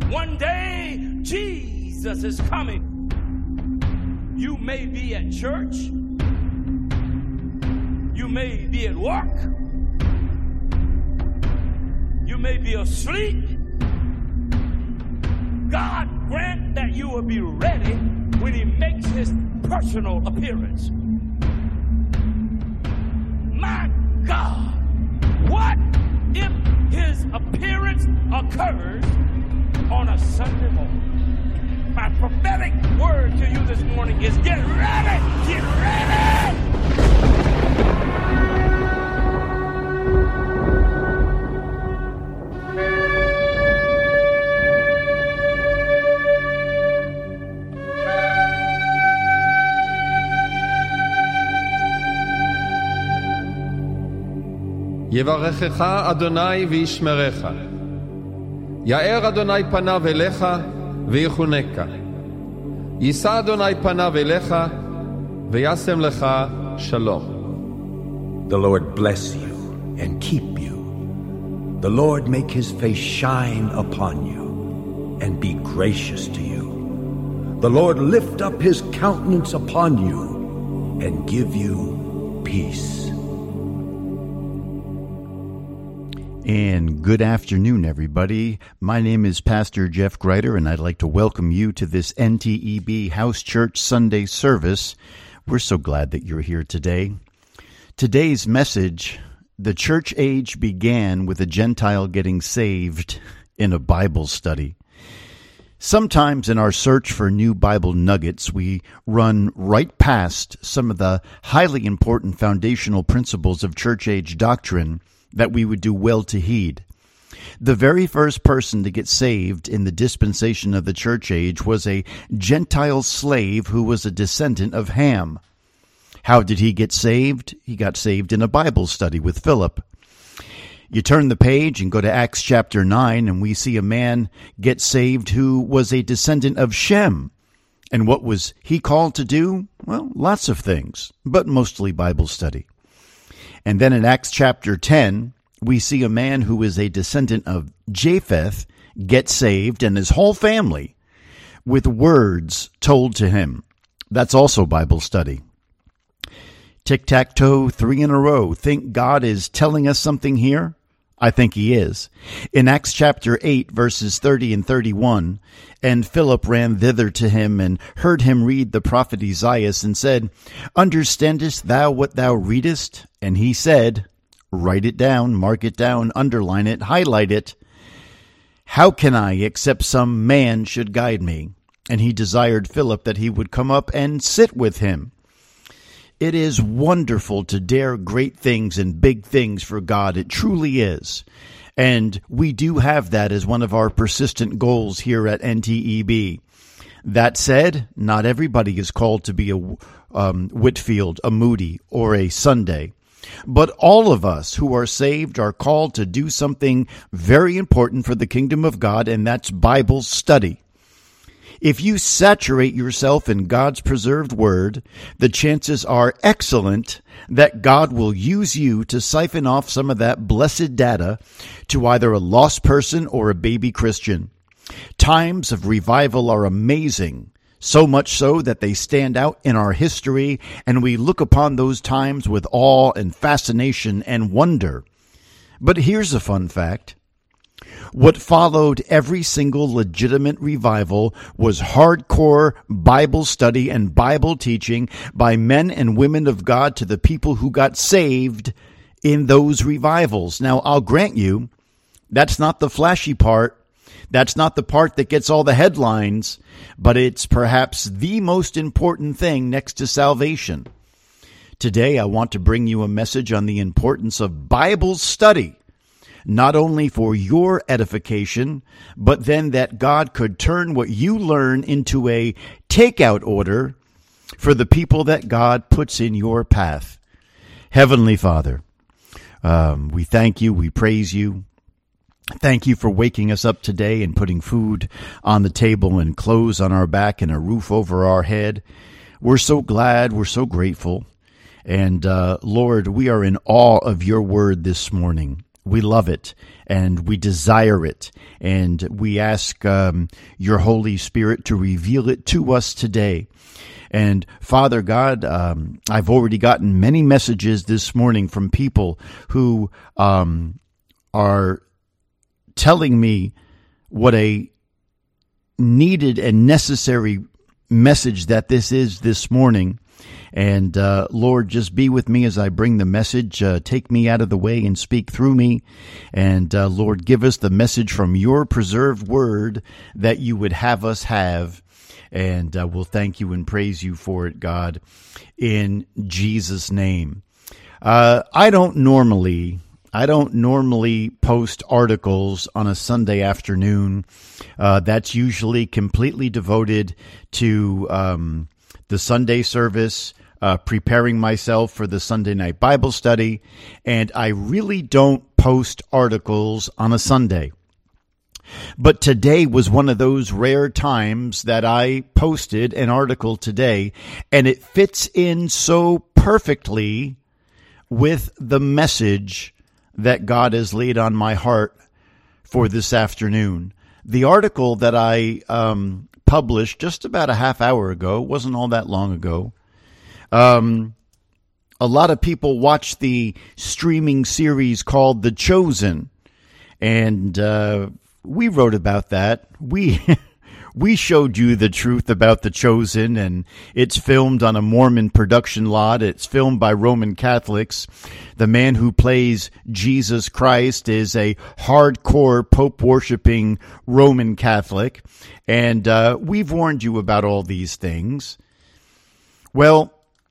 One day, Jesus is coming. You may be at church. You may be at work. You may be asleep. God grant that you will be ready when he makes his personal appearance. My God, what if his appearance occurs on a Sunday morning? My prophetic word to you this morning is get ready! Get ready! יברכך אדוני וישמרך. יאר אדוני פניו אליך ויחונקה. יישא אדוני פניו אליך וישם לך שלום. The Lord bless you and keep you. The Lord make his face shine upon you and be gracious to you. The Lord lift up his countenance upon you and give you peace. And good afternoon, everybody. My name is Pastor Jeff Greiter, and I'd like to welcome you to this NTEB House Church Sunday service. We're so glad that you're here today. Today's message, the church age began with a Gentile getting saved in a Bible study. Sometimes in our search for new Bible nuggets, we run right past some of the highly important foundational principles of church age doctrine that we would do well to heed. The very first person to get saved in the dispensation of the church age was a Gentile slave who was a descendant of Ham. How did he get saved? He got saved in a Bible study with Philip. You turn the page and go to Acts chapter 9, and we see a man get saved who was a descendant of Shem. And what was he called to do? Well, lots of things, but mostly Bible study. And then in Acts chapter 10, we see a man who is a descendant of Japheth get saved, and his whole family, with words told to him. That's also Bible study. Tic-tac-toe, 3 in a row. Think God is telling us something here? I think he is. In Acts chapter 8, verses 30 and 31, and Philip ran thither to him and heard him read the prophet Isaiah and said, Understandest thou what thou readest? And he said, Write it down, mark it down, underline it, highlight it. How can I, except some man should guide me? And he desired Philip that he would come up and sit with him. It is wonderful to dare great things and big things for God. It truly is. And we do have that as one of our persistent goals here at NTEB. That said, not everybody is called to be a Whitfield, a Moody, or a Sunday. But all of us who are saved are called to do something very important for the kingdom of God, and that's Bible study. If you saturate yourself in God's preserved word, the chances are excellent that God will use you to siphon off some of that blessed data to either a lost person or a baby Christian. Times of revival are amazing, so much so that they stand out in our history, and we look upon those times with awe and fascination and wonder. But here's a fun fact. What followed every single legitimate revival was hardcore Bible study and Bible teaching by men and women of God to the people who got saved in those revivals. Now, I'll grant you, that's not the flashy part. That's not the part that gets all the headlines, but it's perhaps the most important thing next to salvation. Today, I want to bring you a message on the importance of Bible study. Not only for your edification, but then that God could turn what you learn into a takeout order for the people that God puts in your path. Heavenly Father, we thank you, we praise you. Thank you for waking us up today and putting food on the table and clothes on our back and a roof over our head. We're so glad, we're so grateful. And Lord, we are in awe of your word this morning. We love it, and we desire it, and we ask your Holy Spirit to reveal it to us today. And Father God, I've already gotten many messages this morning from people who are telling me what a needed and necessary message that this is this morning. And Lord, just be with me as I bring the message. Take me out of the way and speak through me. And Lord, give us the message from your preserved word that you would have us have. And we'll thank you and praise you for it, God, in Jesus' name. I don't normally post articles on a Sunday afternoon. That's usually completely devoted to the Sunday service, preparing myself for the Sunday night Bible study, and I really don't post articles on a Sunday. But today was one of those rare times that I posted an article today, and it fits in so perfectly with the message that God has laid on my heart for this afternoon. The article that I published just about a half hour ago, wasn't all that long ago. A lot of people watch the streaming series called The Chosen, and we wrote about that. We showed you the truth about The Chosen, and it's filmed on a Mormon production lot. It's filmed by Roman Catholics. The man who plays Jesus Christ is a hardcore Pope-worshipping Roman Catholic, and we've warned you about all these things. Well,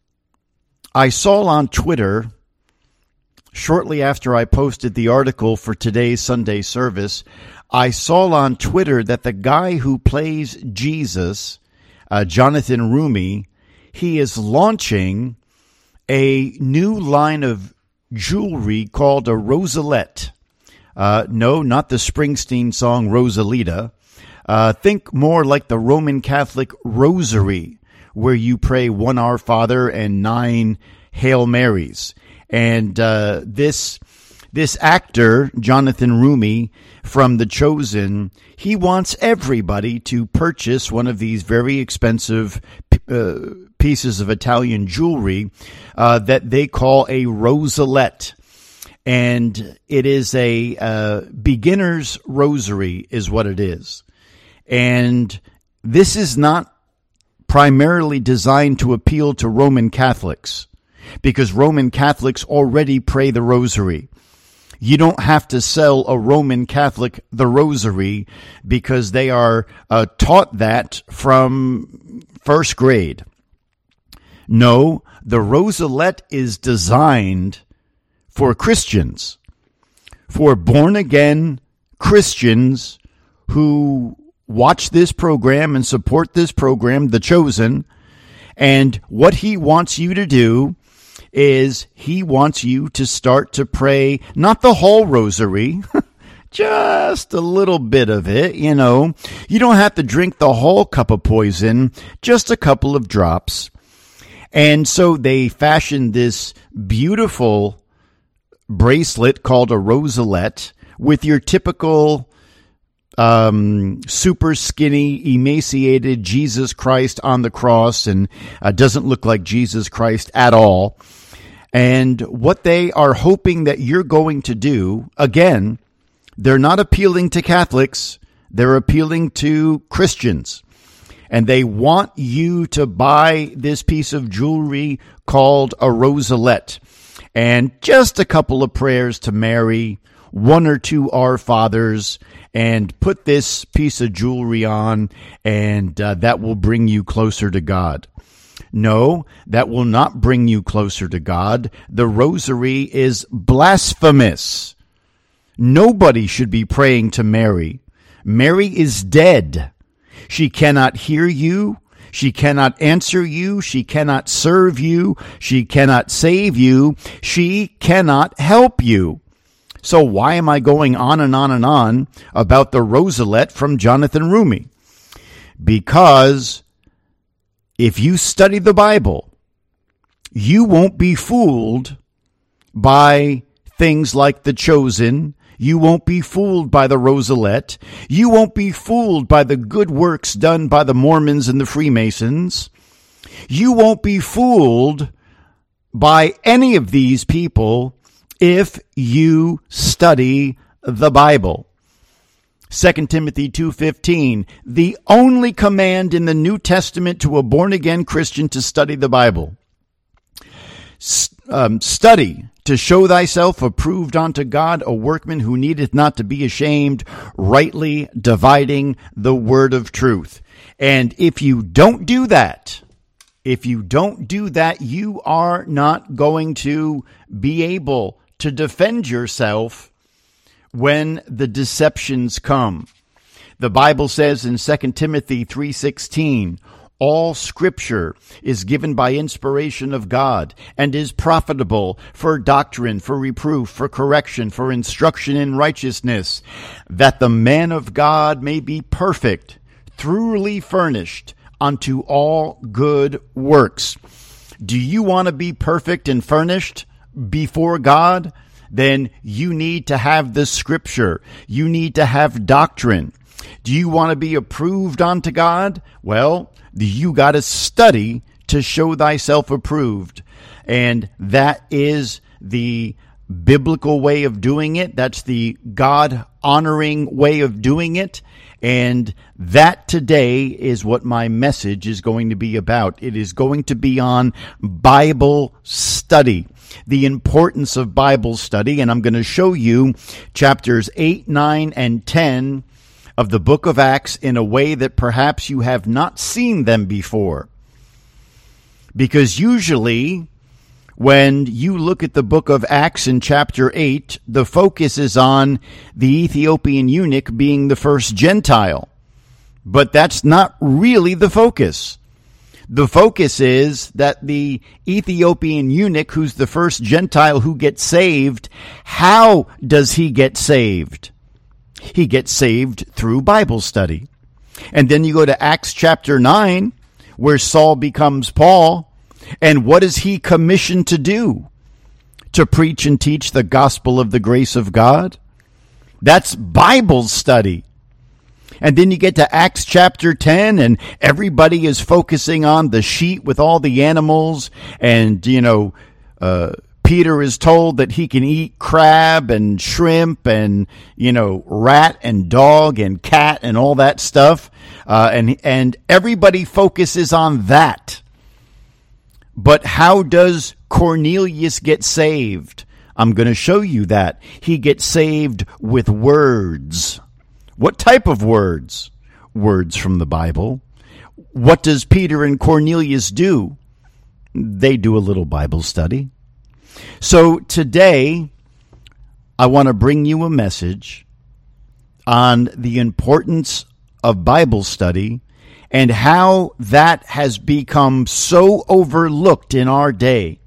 I saw on Twitter, shortly after I posted the article for today's Sunday service, I saw on Twitter that the guy who plays Jesus, Jonathan Roumie, he is launching a new line of jewelry called a Rosalette. No, not the Springsteen song Rosalita. Think more like the Roman Catholic rosary, where you pray 1 Our Father and 9 Hail Marys. And this actor, Jonathan Roumie, from The Chosen, he wants everybody to purchase one of these very expensive pieces of Italian jewelry that they call a Rosalette. And it is a beginner's rosary is what it is. And this is not primarily designed to appeal to Roman Catholics, because Roman Catholics already pray the rosary. You don't have to sell a Roman Catholic the rosary because they are taught that from first grade. No, the Rosalette is designed for Christians, for born-again Christians who watch this program and support this program, The Chosen, and what he wants you to do is he wants you to start to pray, not the whole rosary, just a little bit of it, you know. You don't have to drink the whole cup of poison, just a couple of drops. And so they fashioned this beautiful bracelet called a Rosalette with your typical super skinny, emaciated Jesus Christ on the cross, and doesn't look like Jesus Christ at all. And what they are hoping that you're going to do, again, they're not appealing to Catholics, they're appealing to Christians. And they want you to buy this piece of jewelry called a Rosalette. And just a couple of prayers to Mary, 1 or 2 Our Fathers, and put this piece of jewelry on, and that will bring you closer to God. No, that will not bring you closer to God. The rosary is blasphemous. Nobody should be praying to Mary. Mary is dead. She cannot hear you. She cannot answer you. She cannot serve you. She cannot save you. She cannot help you. So why am I going on and on and on about the Rosalette from Jonathan Roumie? Because if you study the Bible, you won't be fooled by things like The Chosen. You won't be fooled by the Rosalette. You won't be fooled by the good works done by the Mormons and the Freemasons. You won't be fooled by any of these people if you study the Bible. 2 Timothy 2:15, the only command in the New Testament to a born-again Christian to study the Bible. Study to show thyself approved unto God, a workman who needeth not to be ashamed, rightly dividing the word of truth. And if you don't do that, you are not going to be able to defend yourself when the deceptions come. The Bible says in 2 Timothy 3:16, all Scripture is given by inspiration of God and is profitable for doctrine, for reproof, for correction, for instruction in righteousness, that the man of God may be perfect, thoroughly furnished unto all good works. Do you want to be perfect and furnished before God? Then you need to have the Scripture. You need to have doctrine. Do you want to be approved unto God? Well, you got to study to show thyself approved. And that is the biblical way of doing it. That's the God-honoring way of doing it. And that today is what my message is going to be about. It is going to be on Bible study, the importance of Bible study. And I'm going to show you chapters 8, 9, and 10 of the book of Acts in a way that perhaps you have not seen them before. Because usually, when you look at the book of Acts in chapter 8, the focus is on the Ethiopian eunuch being the first Gentile. But that's not really the focus. The focus is that the Ethiopian eunuch, who's the first Gentile who gets saved, how does he get saved? He gets saved through Bible study. And then you go to Acts chapter 9, where Saul becomes Paul. And what is he commissioned to do? To preach and teach the gospel of the grace of God? That's Bible study. And then you get to Acts chapter 10, and everybody is focusing on the sheet with all the animals. And, Peter is told that he can eat crab and shrimp and, rat and dog and cat and all that stuff. And everybody focuses on that. But how does Cornelius get saved? I'm going to show you that. He gets saved with words. What type of words? Words from the Bible. What does Peter and Cornelius do? They do a little Bible study. So today, I want to bring you a message on the importance of Bible study and how that has become so overlooked in our day.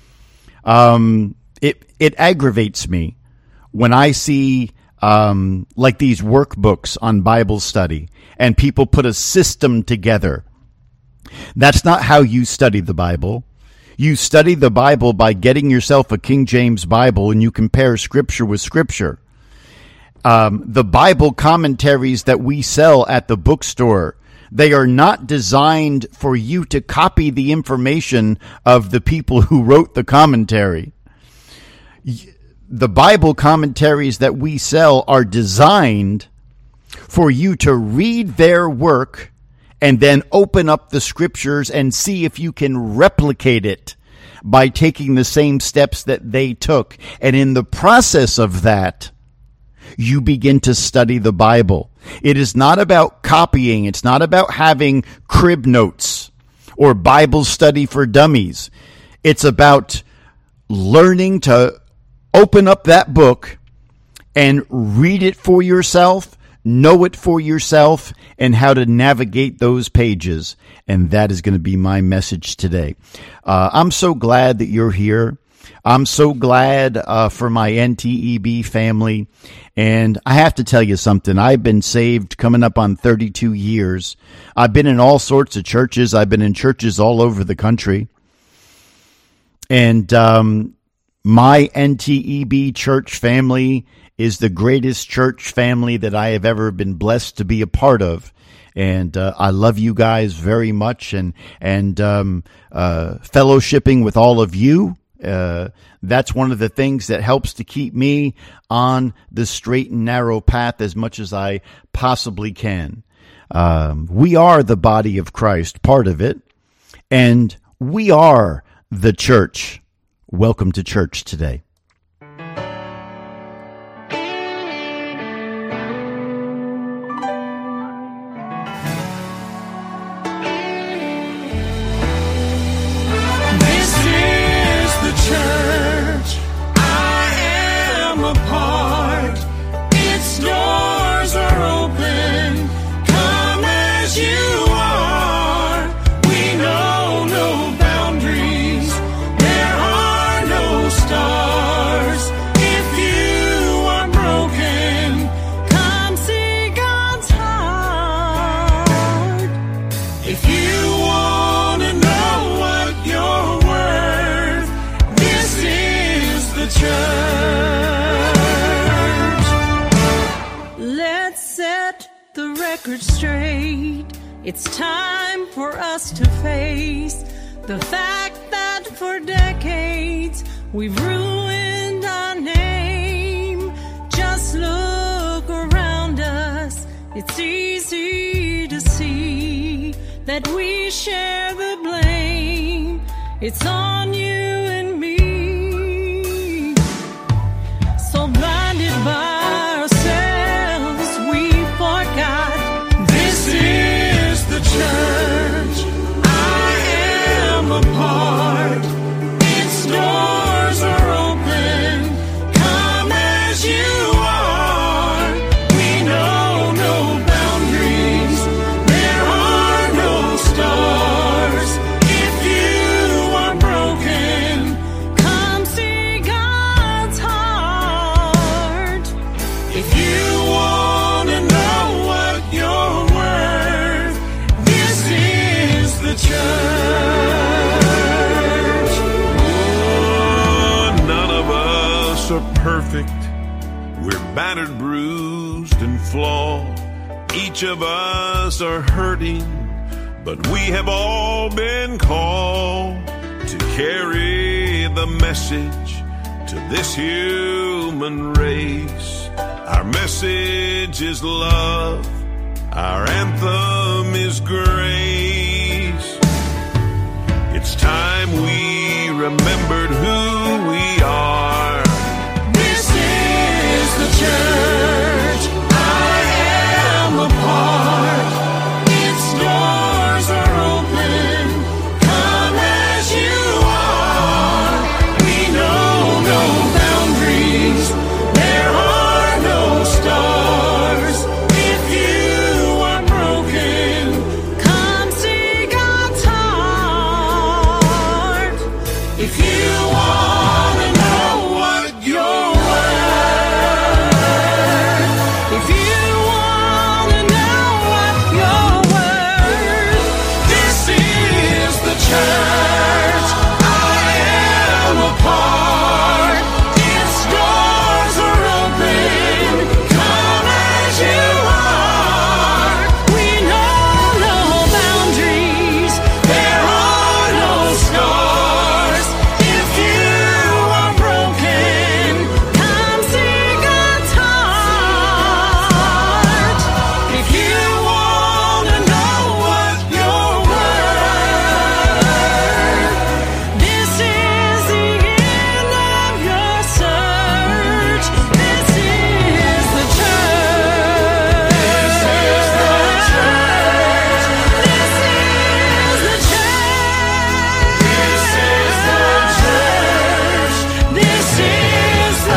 It aggravates me when I see like these workbooks on Bible study and people put a system together. That's not how you study the Bible. You study the Bible by getting yourself a King James Bible and you compare Scripture with Scripture. The Bible commentaries that we sell at the bookstore, they are not designed for you to copy the information of the people who wrote the commentary. The Bible commentaries that we sell are designed for you to read their work and then open up the Scriptures and see if you can replicate it by taking the same steps that they took. And in the process of that, you begin to study the Bible. It is not about copying. It's not about having crib notes or Bible study for dummies. It's about learning to open up that book and read it for yourself, know it for yourself, and how to navigate those pages. And that is going to be my message today. I'm so glad that you're here. I'm so glad for my NTEB family. And I have to tell you something. I've been saved coming up on 32 years. I've been in all sorts of churches. I've been in churches all over the country. And My NTEB church family is the greatest church family that I have ever been blessed to be a part of. And I love you guys very much, and fellowshipping with all of you. That's one of the things that helps to keep me on the straight and narrow path as much as I possibly can. We are the body of Christ, part of it, and we are the church. Welcome to church today. Straight. It's time for us to face the fact that for decades we've ruined our name. Just look around us. It's easy to see that we share the blame. It's on you and me. So blinded by ourselves, we forgot. Church, I am a part. Its doors are open. Come as you are. We know no boundaries. There are no stars. If you are broken, come see God's heart. If you want to know what you're worth, the church. Oh, none of us are perfect. We're battered, bruised, and flawed. Each of us are hurting, but we have all been called to carry the message to this human race. Our message is love. Our anthem is grace. It's time we remembered who we are. This is the church. I am a part. Its doors are open. Come as you are. We know no boundaries. There are no stars. If you are broken, come see God's heart. If you want to know what you're worth, if you want to know what you're worth, this is the church. I am a part. Its doors are open. Come as you are. We know no boundaries. There are no stars. If you are broken, come see God's heart. If you want to know what you're worth, this is the end of your search. This is the church. This is the church. This is the church. This is the church. This is the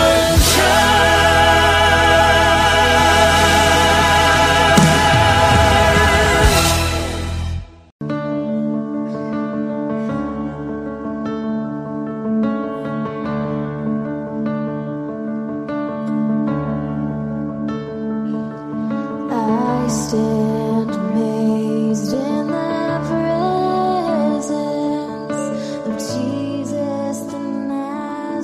I stand amazed in the presence of Jesus the Nazarene.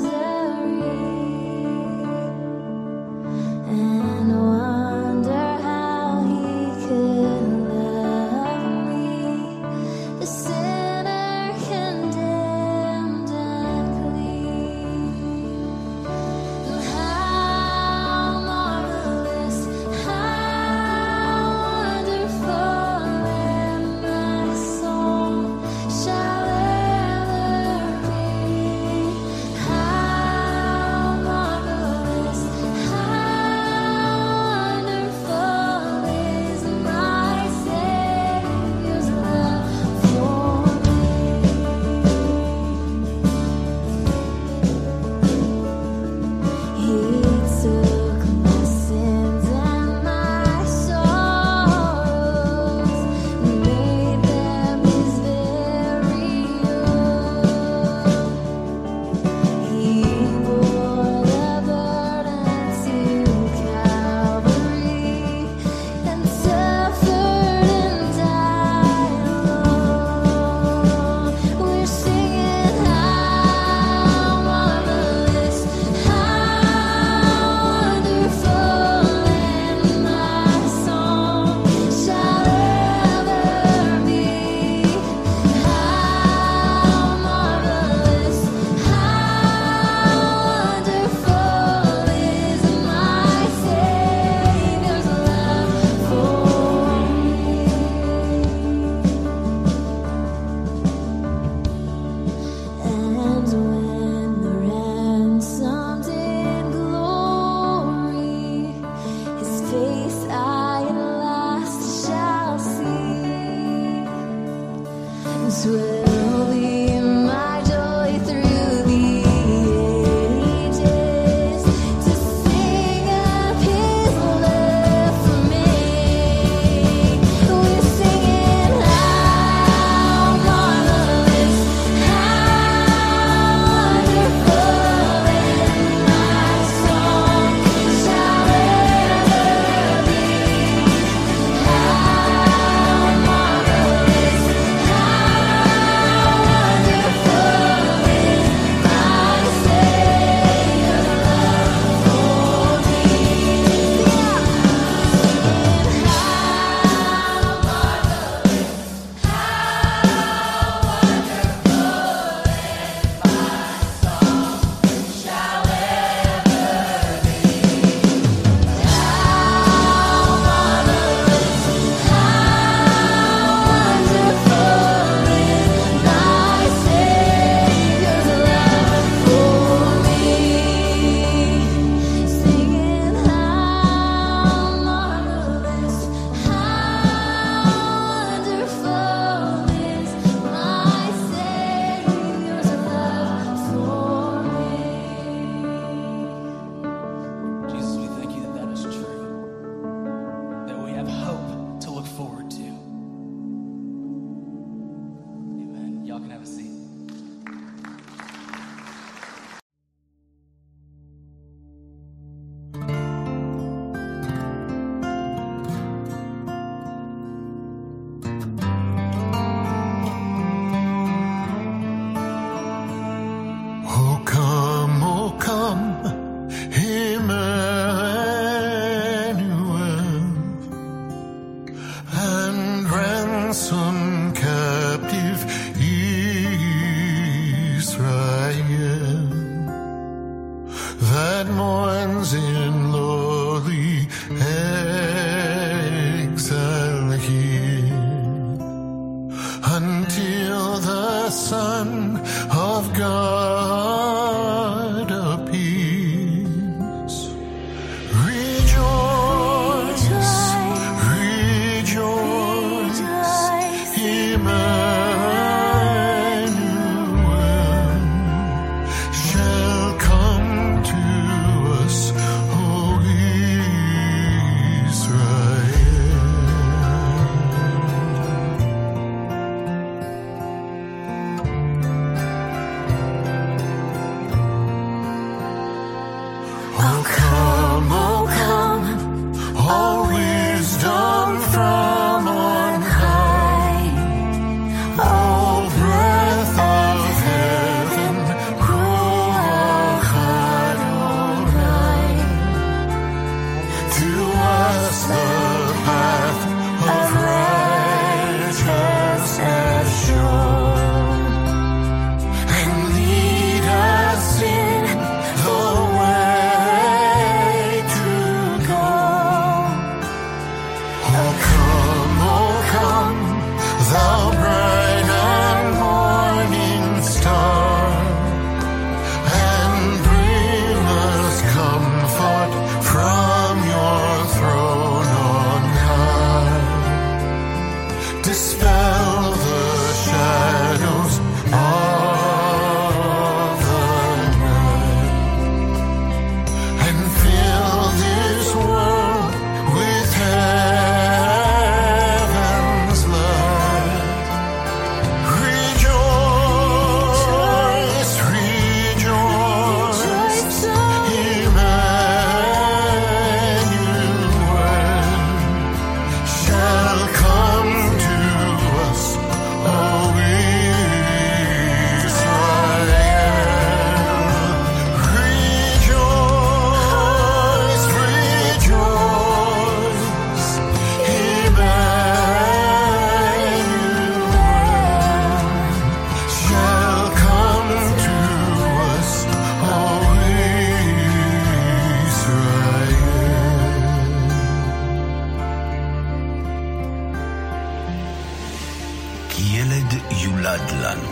יולד לנו,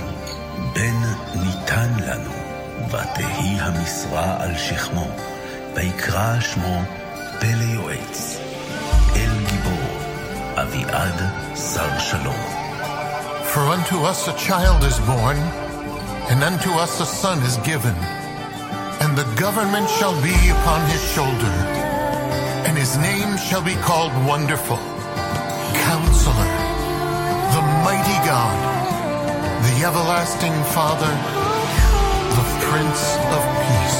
בן ניתן לנו, ותהי המשרה על שכמו, ויקרא שמו פלא יועץ, אל גיבור, אביעד שר שלום. For unto us a child is born, and unto us a son is given, and the government shall be upon his shoulder, and his name shall be called Wonderful, Counselor, the Mighty God, the Everlasting Father, the Prince of Peace.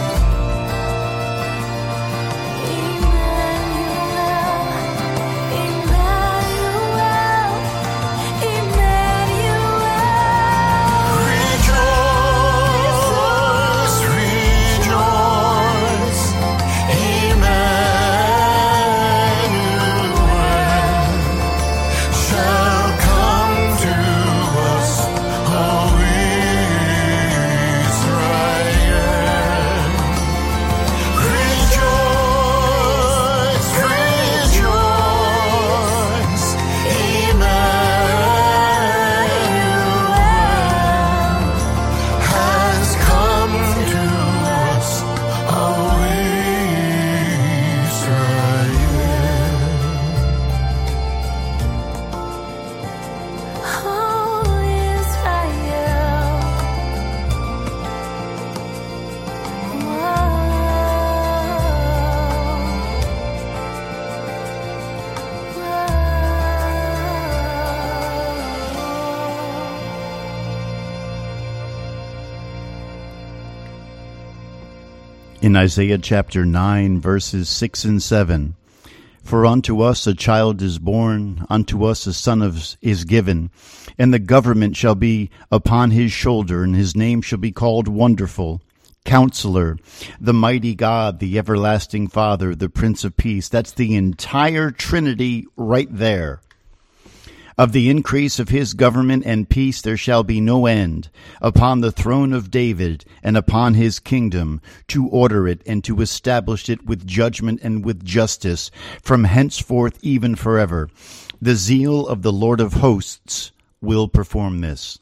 In Isaiah chapter 9, verses 6 and 7, For unto us a child is born, unto us a son is given, and the government shall be upon his shoulder, and his name shall be called Wonderful, Counselor, the Mighty God, the Everlasting Father, the Prince of Peace. That's the entire Trinity right there. Of the increase of his government and peace there shall be no end, upon the throne of David and upon his kingdom, to order it and to establish it with judgment and with justice, from henceforth even forever. The zeal of the Lord of hosts will perform this.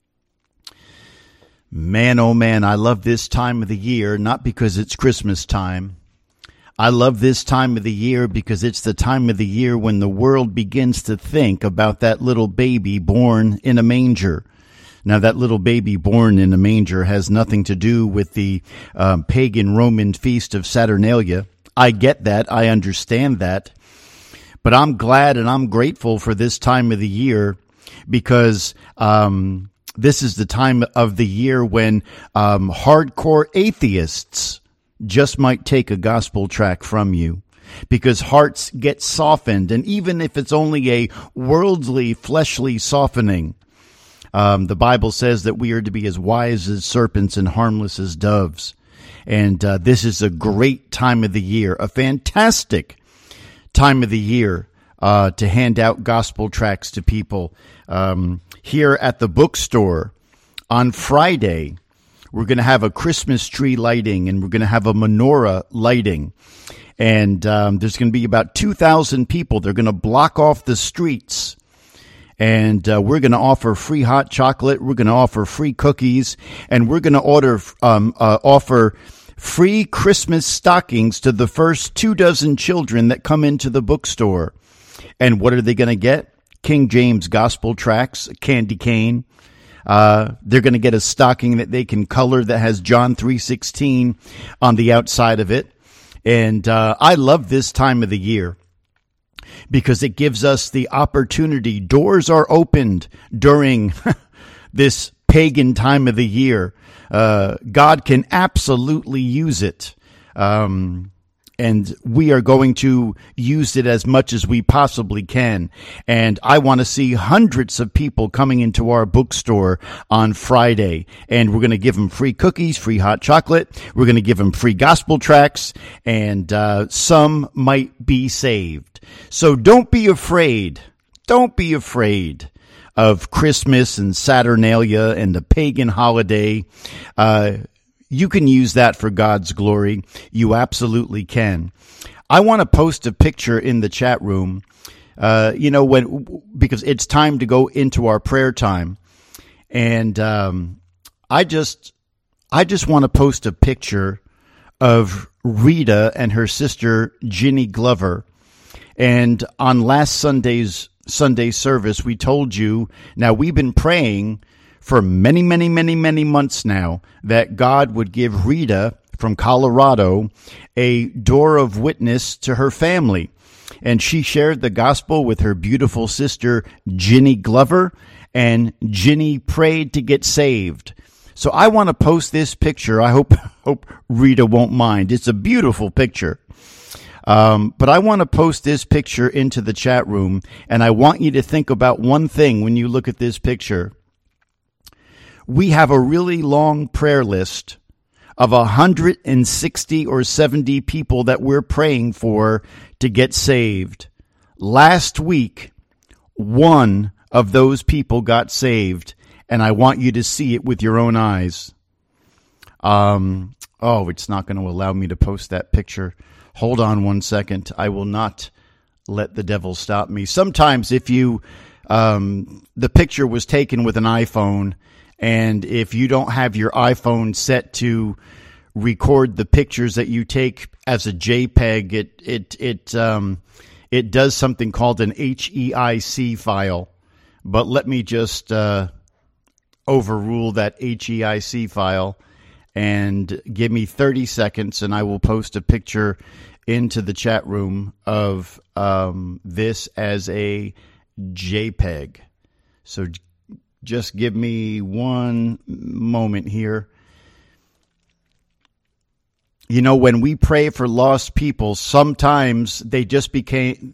Man, oh man, I love this time of the year, not because it's Christmas time. I love this time of the year because it's the time of the year when the world begins to think about that little baby born in a manger. Now, that little baby born in a manger has nothing to do with the pagan Roman feast of Saturnalia. I get that. I understand that. But I'm glad and I'm grateful for this time of the year because this is the time of the year when hardcore atheists just might take a gospel tract from you, because hearts get softened, and even if it's only a worldly, fleshly softening, the Bible says that we are to be as wise as serpents and harmless as doves. And this is a great time of the year, a fantastic time of the year to hand out gospel tracts to people. Here at the bookstore on Friday, we're going to have a Christmas tree lighting, and we're going to have a menorah lighting. And there's going to be about 2,000 people. They're going to block off the streets. And we're going to offer free hot chocolate. We're going to offer free cookies. And we're going to offer free Christmas stockings to the first 24 children that come into the bookstore. And what are they going to get? King James Gospel tracts, a candy cane. They're going to get a stocking that they can color that has John 3:16 on the outside of it. And I love this time of the year because it gives us the opportunity. Doors are opened during this pagan time of the year. God can absolutely use it. And we are going to use it as much as we possibly can. And I want to see hundreds of people coming into our bookstore on Friday. And we're going to give them free cookies, free hot chocolate. We're going to give them free gospel tracts. And some might be saved. So don't be afraid. Don't be afraid of Christmas and Saturnalia and the pagan holiday. You can use that for God's glory. You absolutely can. I want to post a picture in the chat room, because it's time to go into our prayer time. And I just want to post a picture of Rita and her sister, Ginny Glover. And on last Sunday's Sunday service, we told you, now we've been praying for many months now that God would give Rita from Colorado a door of witness to her family. And she shared the gospel with her beautiful sister, Ginny Glover, and Ginny prayed to get saved. So I want to post this picture. I hope Rita won't mind. It's a beautiful picture. But I want to post this picture into the chat room, and I want you to think about one thing when you look at this picture. We have a really long prayer list of 160 or 70 people that we're praying for to get saved. Last week, one of those people got saved, and I want you to see it with your own eyes. It's not going to allow me to post that picture. Hold on one second. I will not let the devil stop me. Sometimes if you, the picture was taken with an iPhone, and if you don't have your iPhone set to record the pictures that you take as a JPEG, it does something called an HEIC file. But let me just overrule that HEIC file and give me 30 seconds, and I will post a picture into the chat room of this as a JPEG. So just give me one moment here. You know, when we pray for lost people, sometimes they just become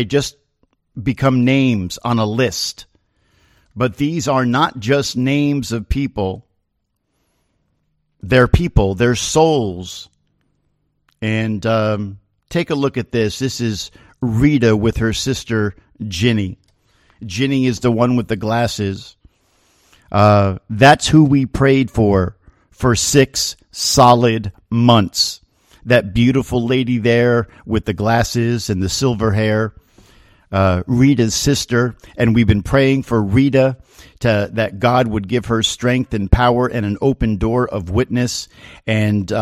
names on a list. But these are not just names of people. They're people, they're souls. And take a look at this. This is Rita with her sister, Ginny. Ginny is the one with the glasses. That's who we prayed for 6 solid months. That beautiful lady there with the glasses and the silver hair, Rita's sister. And we've been praying for Rita that God would give her strength and power and an open door of witness. And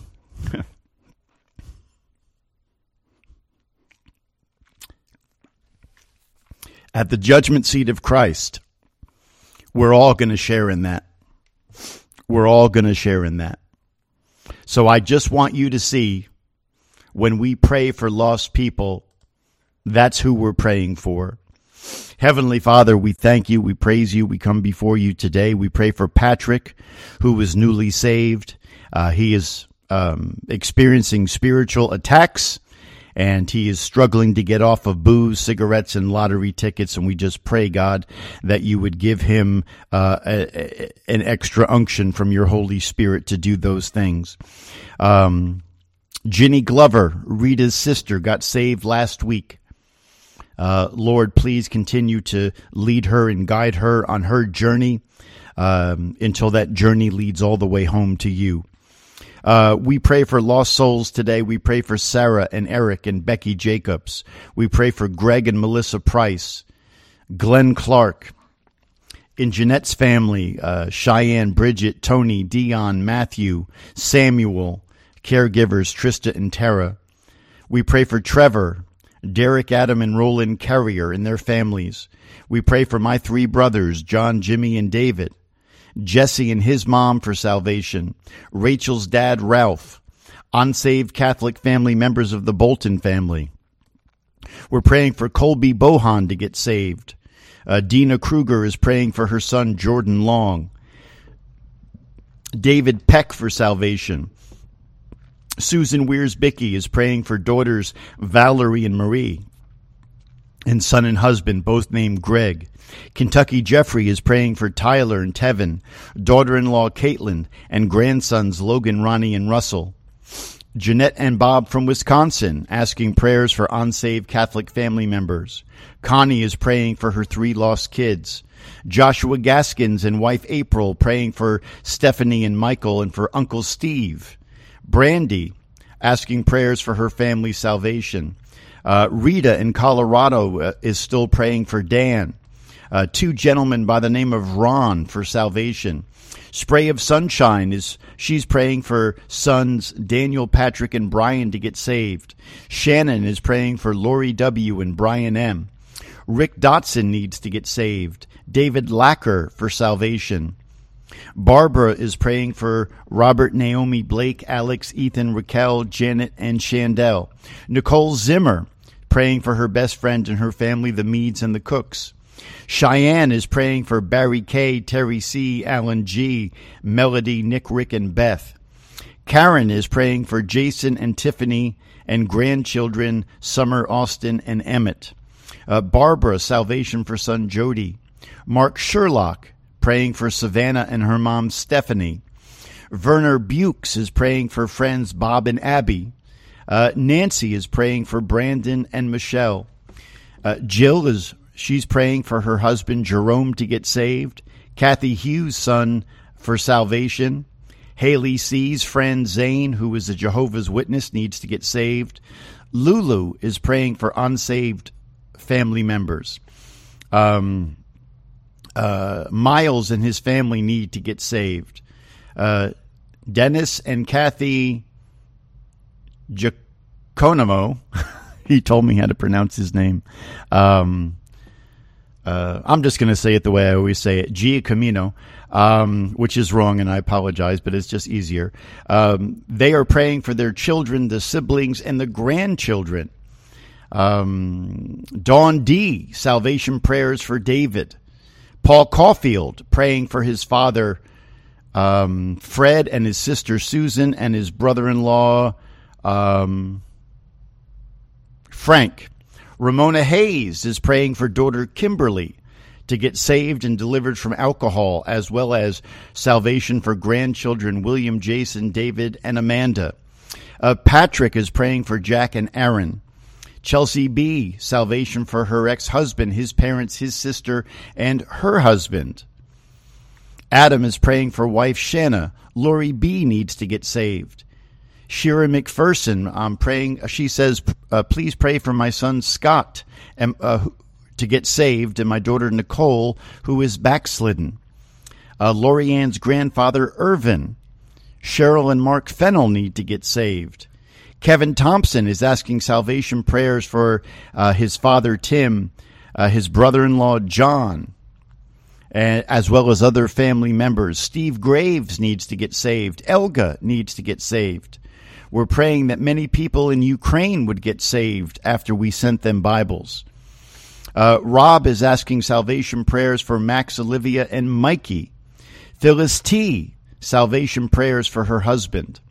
at the judgment seat of Christ, we're all going to share in that. We're all going to share in that. So I just want you to see, when we pray for lost people, that's who we're praying for. Heavenly Father, we thank you, we praise you, we come before you today. We pray for Patrick, who is newly saved. He is experiencing spiritual attacks, and he is struggling to get off of booze, cigarettes, and lottery tickets. And we just pray, God, that you would give him an extra unction from your Holy Spirit to do those things. Ginny Glover, Rita's sister, got saved last week. Lord, please continue to lead her and guide her on her journey until that journey leads all the way home to you. We pray for lost souls today. We pray for Sarah and Eric and Becky Jacobs. We pray for Greg and Melissa Price, Glenn Clark. In Jeanette's family, Cheyenne, Bridget, Tony, Dion, Matthew, Samuel, caregivers, Trista and Tara. We pray for Trevor, Derek, Adam, and Roland Carrier and their families. We pray for my 3 brothers, John, Jimmy, and David. Jesse and his mom for salvation. Rachel's dad, Ralph. Unsaved Catholic family members of the Bolton family. We're praying for Colby Bohan to get saved. Dina Kruger is praying for her son, Jordan Long. David Peck for salvation. Susan Weirs-Bicky is praying for daughters Valerie and Marie, and son and husband, both named Greg. Kentucky Jeffrey is praying for Tyler and Tevin, daughter-in-law Caitlin, and grandsons Logan, Ronnie, and Russell. Jeanette and Bob from Wisconsin asking prayers for unsaved Catholic family members. Connie is praying for her 3 lost kids. Joshua Gaskins and wife April praying for Stephanie and Michael and for Uncle Steve. Brandy asking prayers for her family's salvation. Rita in Colorado is still praying for Dan. 2 gentlemen by the name of Ron for salvation. Spray of Sunshine she's praying for sons Daniel, Patrick, and Brian to get saved. Shannon is praying for Lori W. and Brian M. Rick Dotson needs to get saved. David Lacker for salvation. Barbara is praying for Robert, Naomi, Blake, Alex, Ethan, Raquel, Janet, and Chandel. Nicole Zimmer praying for her best friend and her family, the Meads and the Cooks. Cheyenne is praying for Barry K., Terry C., Alan G., Melody, Nick, Rick, and Beth. Karen is praying for Jason and Tiffany and grandchildren Summer, Austin, and Emmett. Barbara, salvation for son Jody. Mark Sherlock praying for Savannah and her mom Stephanie. Werner Bukes is praying for friends Bob and Abby. Nancy is praying for Brandon and Michelle. Jill she's praying for her husband Jerome to get saved. Kathy Hughes' son for salvation. Haley C.'s friend Zane, who is a Jehovah's Witness, needs to get saved. Lulu is praying for unsaved family members. Miles and his family need to get saved. Dennis and Kathy Giacomo, he told me how to pronounce his name. I'm just going to say it the way I always say it, Giacomino, which is wrong, and I apologize, but it's just easier. They are praying for their children, the siblings, and the grandchildren. Dawn D., salvation prayers for David. Paul Caulfield, praying for his father, Fred, and his sister Susan, and his brother-in-law, Frank. Ramona Hayes is praying for daughter Kimberly to get saved and delivered from alcohol, as well as salvation for grandchildren William, Jason, David, and Amanda. Patrick is praying for Jack and Aaron. Chelsea B., salvation for her ex-husband, his parents, his sister, and her husband. Adam is praying for wife Shanna. Lori B. needs to get saved. Shira McPherson, praying. She says, please pray for my son Scott to get saved, and my daughter Nicole, who is backslidden. Lori Ann's grandfather Irvin. Cheryl and Mark Fennell need to get saved. Kevin Thompson is asking salvation prayers for his father Tim, his brother-in-law John, as well as other family members. Steve Graves needs to get saved. Elga needs to get saved. We're praying that many people in Ukraine would get saved after we sent them Bibles. Rob is asking salvation prayers for Max, Olivia, and Mikey. Phyllis T., salvation prayers for her husband.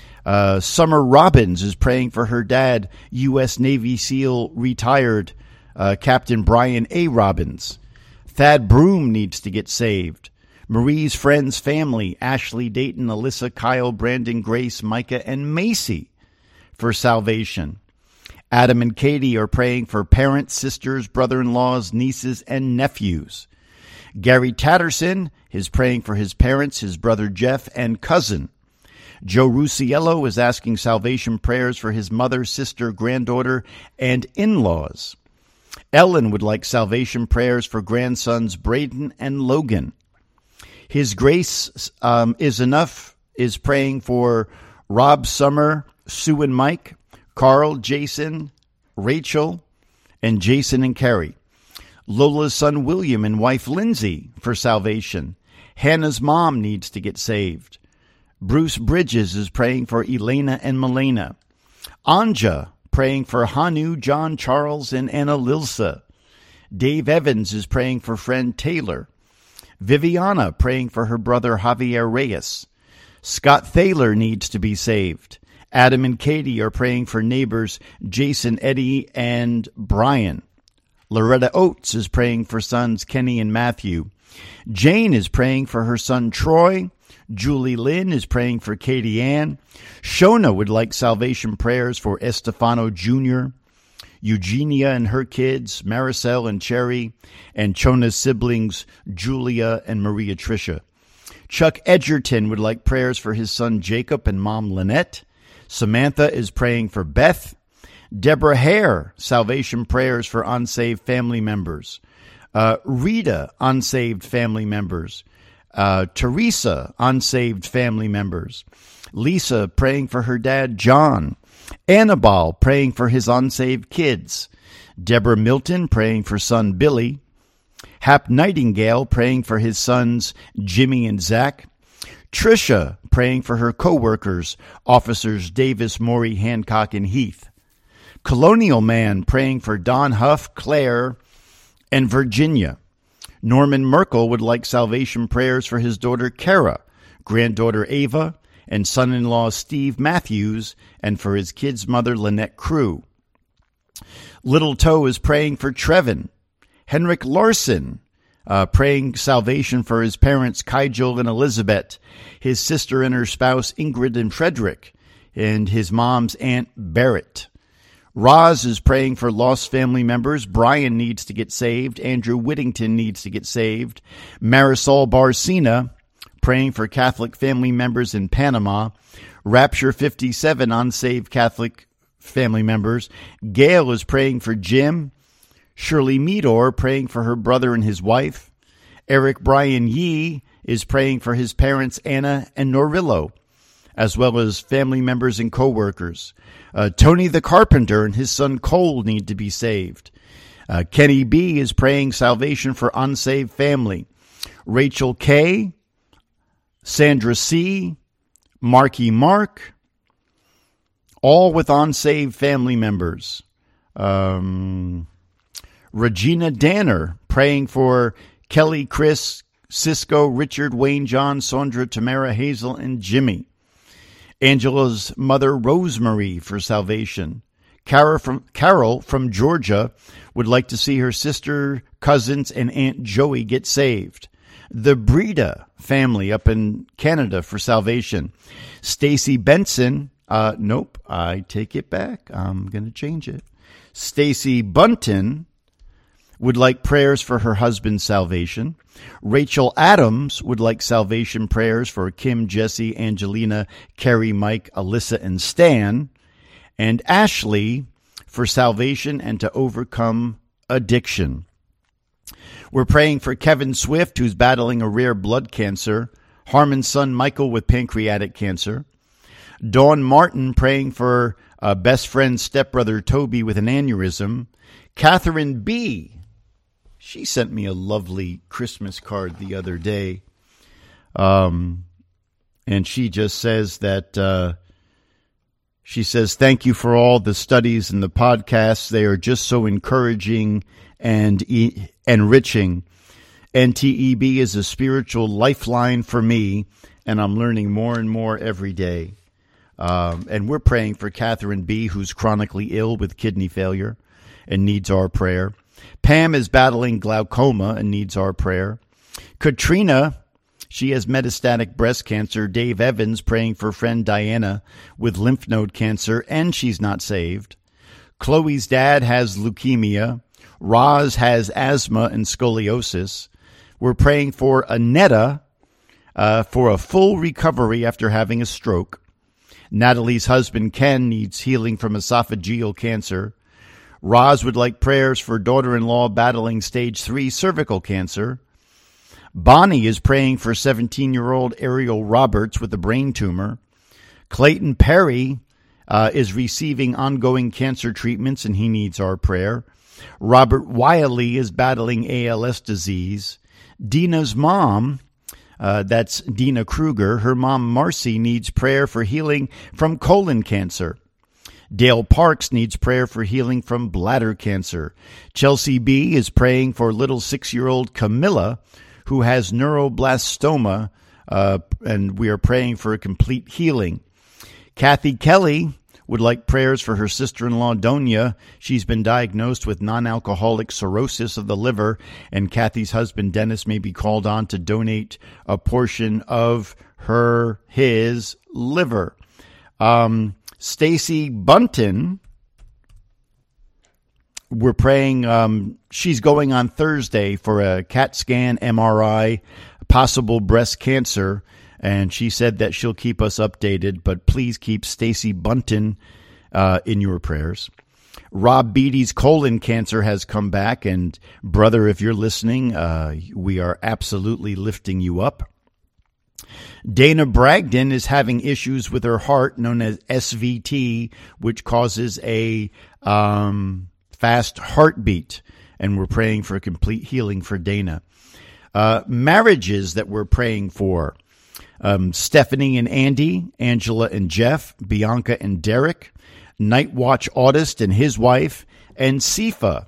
Summer Robbins is praying for her dad, U.S. Navy SEAL retired Captain Brian A. Robbins. Thad Broom needs to get saved. Marie's friends' family, Ashley, Dayton, Alyssa, Kyle, Brandon, Grace, Micah, and Macy for salvation. Adam and Katie are praying for parents, sisters, brother-in-laws, nieces, and nephews. Gary Tatterson is praying for his parents, his brother Jeff, and cousin. Joe Rusiello is asking salvation prayers for his mother, sister, granddaughter, and in-laws. Ellen would like salvation prayers for grandsons Braden and Logan. His Grace is Enough is praying for Rob Summer, Sue and Mike, Carl, Jason, Rachel, and Jason and Carrie. Lola's son William and wife Lindsay for salvation. Hannah's mom needs to get saved. Bruce Bridges is praying for Elena and Milena. Anja praying for Hanu, John, Charles, and Anna Lilsa. Dave Evans is praying for friend Taylor. Viviana praying for her brother Javier Reyes. Scott Thaler needs to be saved. Adam and Katie are praying for neighbors Jason, Eddie, and Brian. Loretta Oates is praying for sons Kenny and Matthew. Jane is praying for her son Troy. Julie Lynn is praying for Katie Ann. Shona would like salvation prayers for Estefano Jr., Eugenia and her kids, Maricel and Cherry, and Chona's siblings, Julia and Maria Tricia. Chuck Edgerton would like prayers for his son Jacob and mom Lynette. Samantha is praying for Beth. Deborah Hare, salvation prayers for unsaved family members. Rita, unsaved family members. Teresa, unsaved family members. Lisa, praying for her dad, John. Annabelle, praying for his unsaved kids. Deborah Milton praying for son Billy. Hap Nightingale praying for his sons Jimmy and Zach. Tricia praying for her co-workers, Officers Davis, Morey, Hancock, and Heath. Colonial Man praying for Don Huff, Claire, and Virginia. Norman Merkel would like salvation prayers for his daughter Kara, granddaughter Ava, and son-in-law Steve Matthews, and for his kid's mother Lynette Crew. Little Toe is praying for Trevin. Henrik Larson praying salvation for his parents Kygel and Elizabeth, his sister and her spouse Ingrid and Frederick, and his mom's Aunt Barrett. Roz is praying for lost family members. Brian needs to get saved. Andrew Whittington needs to get saved. Marisol Barcina praying for Catholic family members in Panama. Rapture 57 unsaved Catholic family members. Gail is praying for Jim. Shirley Meador praying for her brother and his wife. Eric Brian Yee is praying for his parents Anna and Norillo, as well as family members and co-workers. Tony the Carpenter and his son Cole need to be saved. Kenny B is praying salvation for unsaved family. Rachel K, Sandra C, Marky Mark, all with unsaved family members. Regina Danner praying for Kelly, Chris, Cisco, Richard, Wayne, John, Sandra, Tamara, Hazel, and Jimmy. Angela's mother, Rosemary, for salvation. Carol from Georgia would like to see her sister, cousins, and Aunt Joey get saved. The Breda family up in Canada for salvation. Stacy Benson, nope, I take it back. I'm going to change it. Stacy Bunton would like prayers for her husband's salvation. Rachel Adams would like salvation prayers for Kim, Jesse, Angelina, Carrie, Mike, Alyssa, and Stan. And Ashley for salvation and to overcome addiction. We're praying for Kevin Swift, who's battling a rare blood cancer. Harmon's son Michael with pancreatic cancer. Dawn Martin praying for best friend stepbrother Toby with an aneurysm. Catherine B, she sent me a lovely Christmas card the other day. And she just says that, she says, thank you for all the studies and the podcasts. They are just so encouraging and enriching. NTEB is a spiritual lifeline for me, and I'm learning more and more every day. And we're praying for Catherine B., who's chronically ill with kidney failure and needs our prayer. Pam is battling glaucoma and needs our prayer. Katrina, she has metastatic breast cancer. Dave Evans praying for friend Diana with lymph node cancer, and she's not saved. Chloe's dad has leukemia. Roz has asthma and scoliosis. We're praying for Annetta for a full recovery after having a stroke. Natalie's husband Ken needs healing from esophageal cancer. Roz would like prayers for daughter-in-law battling stage 3 cervical cancer. Bonnie is praying for 17-year-old Ariel Roberts with a brain tumor. Clayton Perry is receiving ongoing cancer treatments, and he needs our prayer. Robert Wiley is battling ALS disease. Dina's mom, that's Dina Kruger, her mom Marcy needs prayer for healing from colon cancer. Dale Parks needs prayer for healing from bladder cancer. Chelsea B is praying for little 6-year-old Camilla, who has neuroblastoma, and we are praying for a complete healing. Kathy Kelly would like prayers for her sister-in-law, Donia. She's been diagnosed with non-alcoholic cirrhosis of the liver, and Kathy's husband, Dennis, may be called on to donate a portion of his liver. Stacy Bunton, we're praying, she's going on Thursday for a CAT scan, MRI, possible breast cancer, and she said that she'll keep us updated, but please keep Stacy Bunton in your prayers. Rob Beatty's colon cancer has come back, and brother, if you're listening, we are absolutely lifting you up. Dana Bragdon is having issues with her heart, known as SVT, which causes a fast heartbeat, and we're praying for a complete healing for Dana. Marriages that we're praying for: Stephanie and Andy, Angela and Jeff, Bianca and Derek, Night Watch Autist and his wife, and Cephas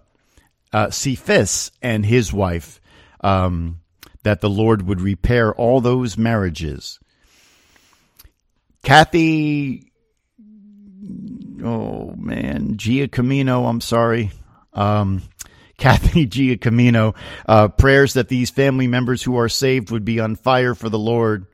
and his wife, that the Lord would repair all those marriages. Kathy, Giacomino, I'm sorry. Kathy Giacomino, prayers that these family members who are saved would be on fire for the Lord.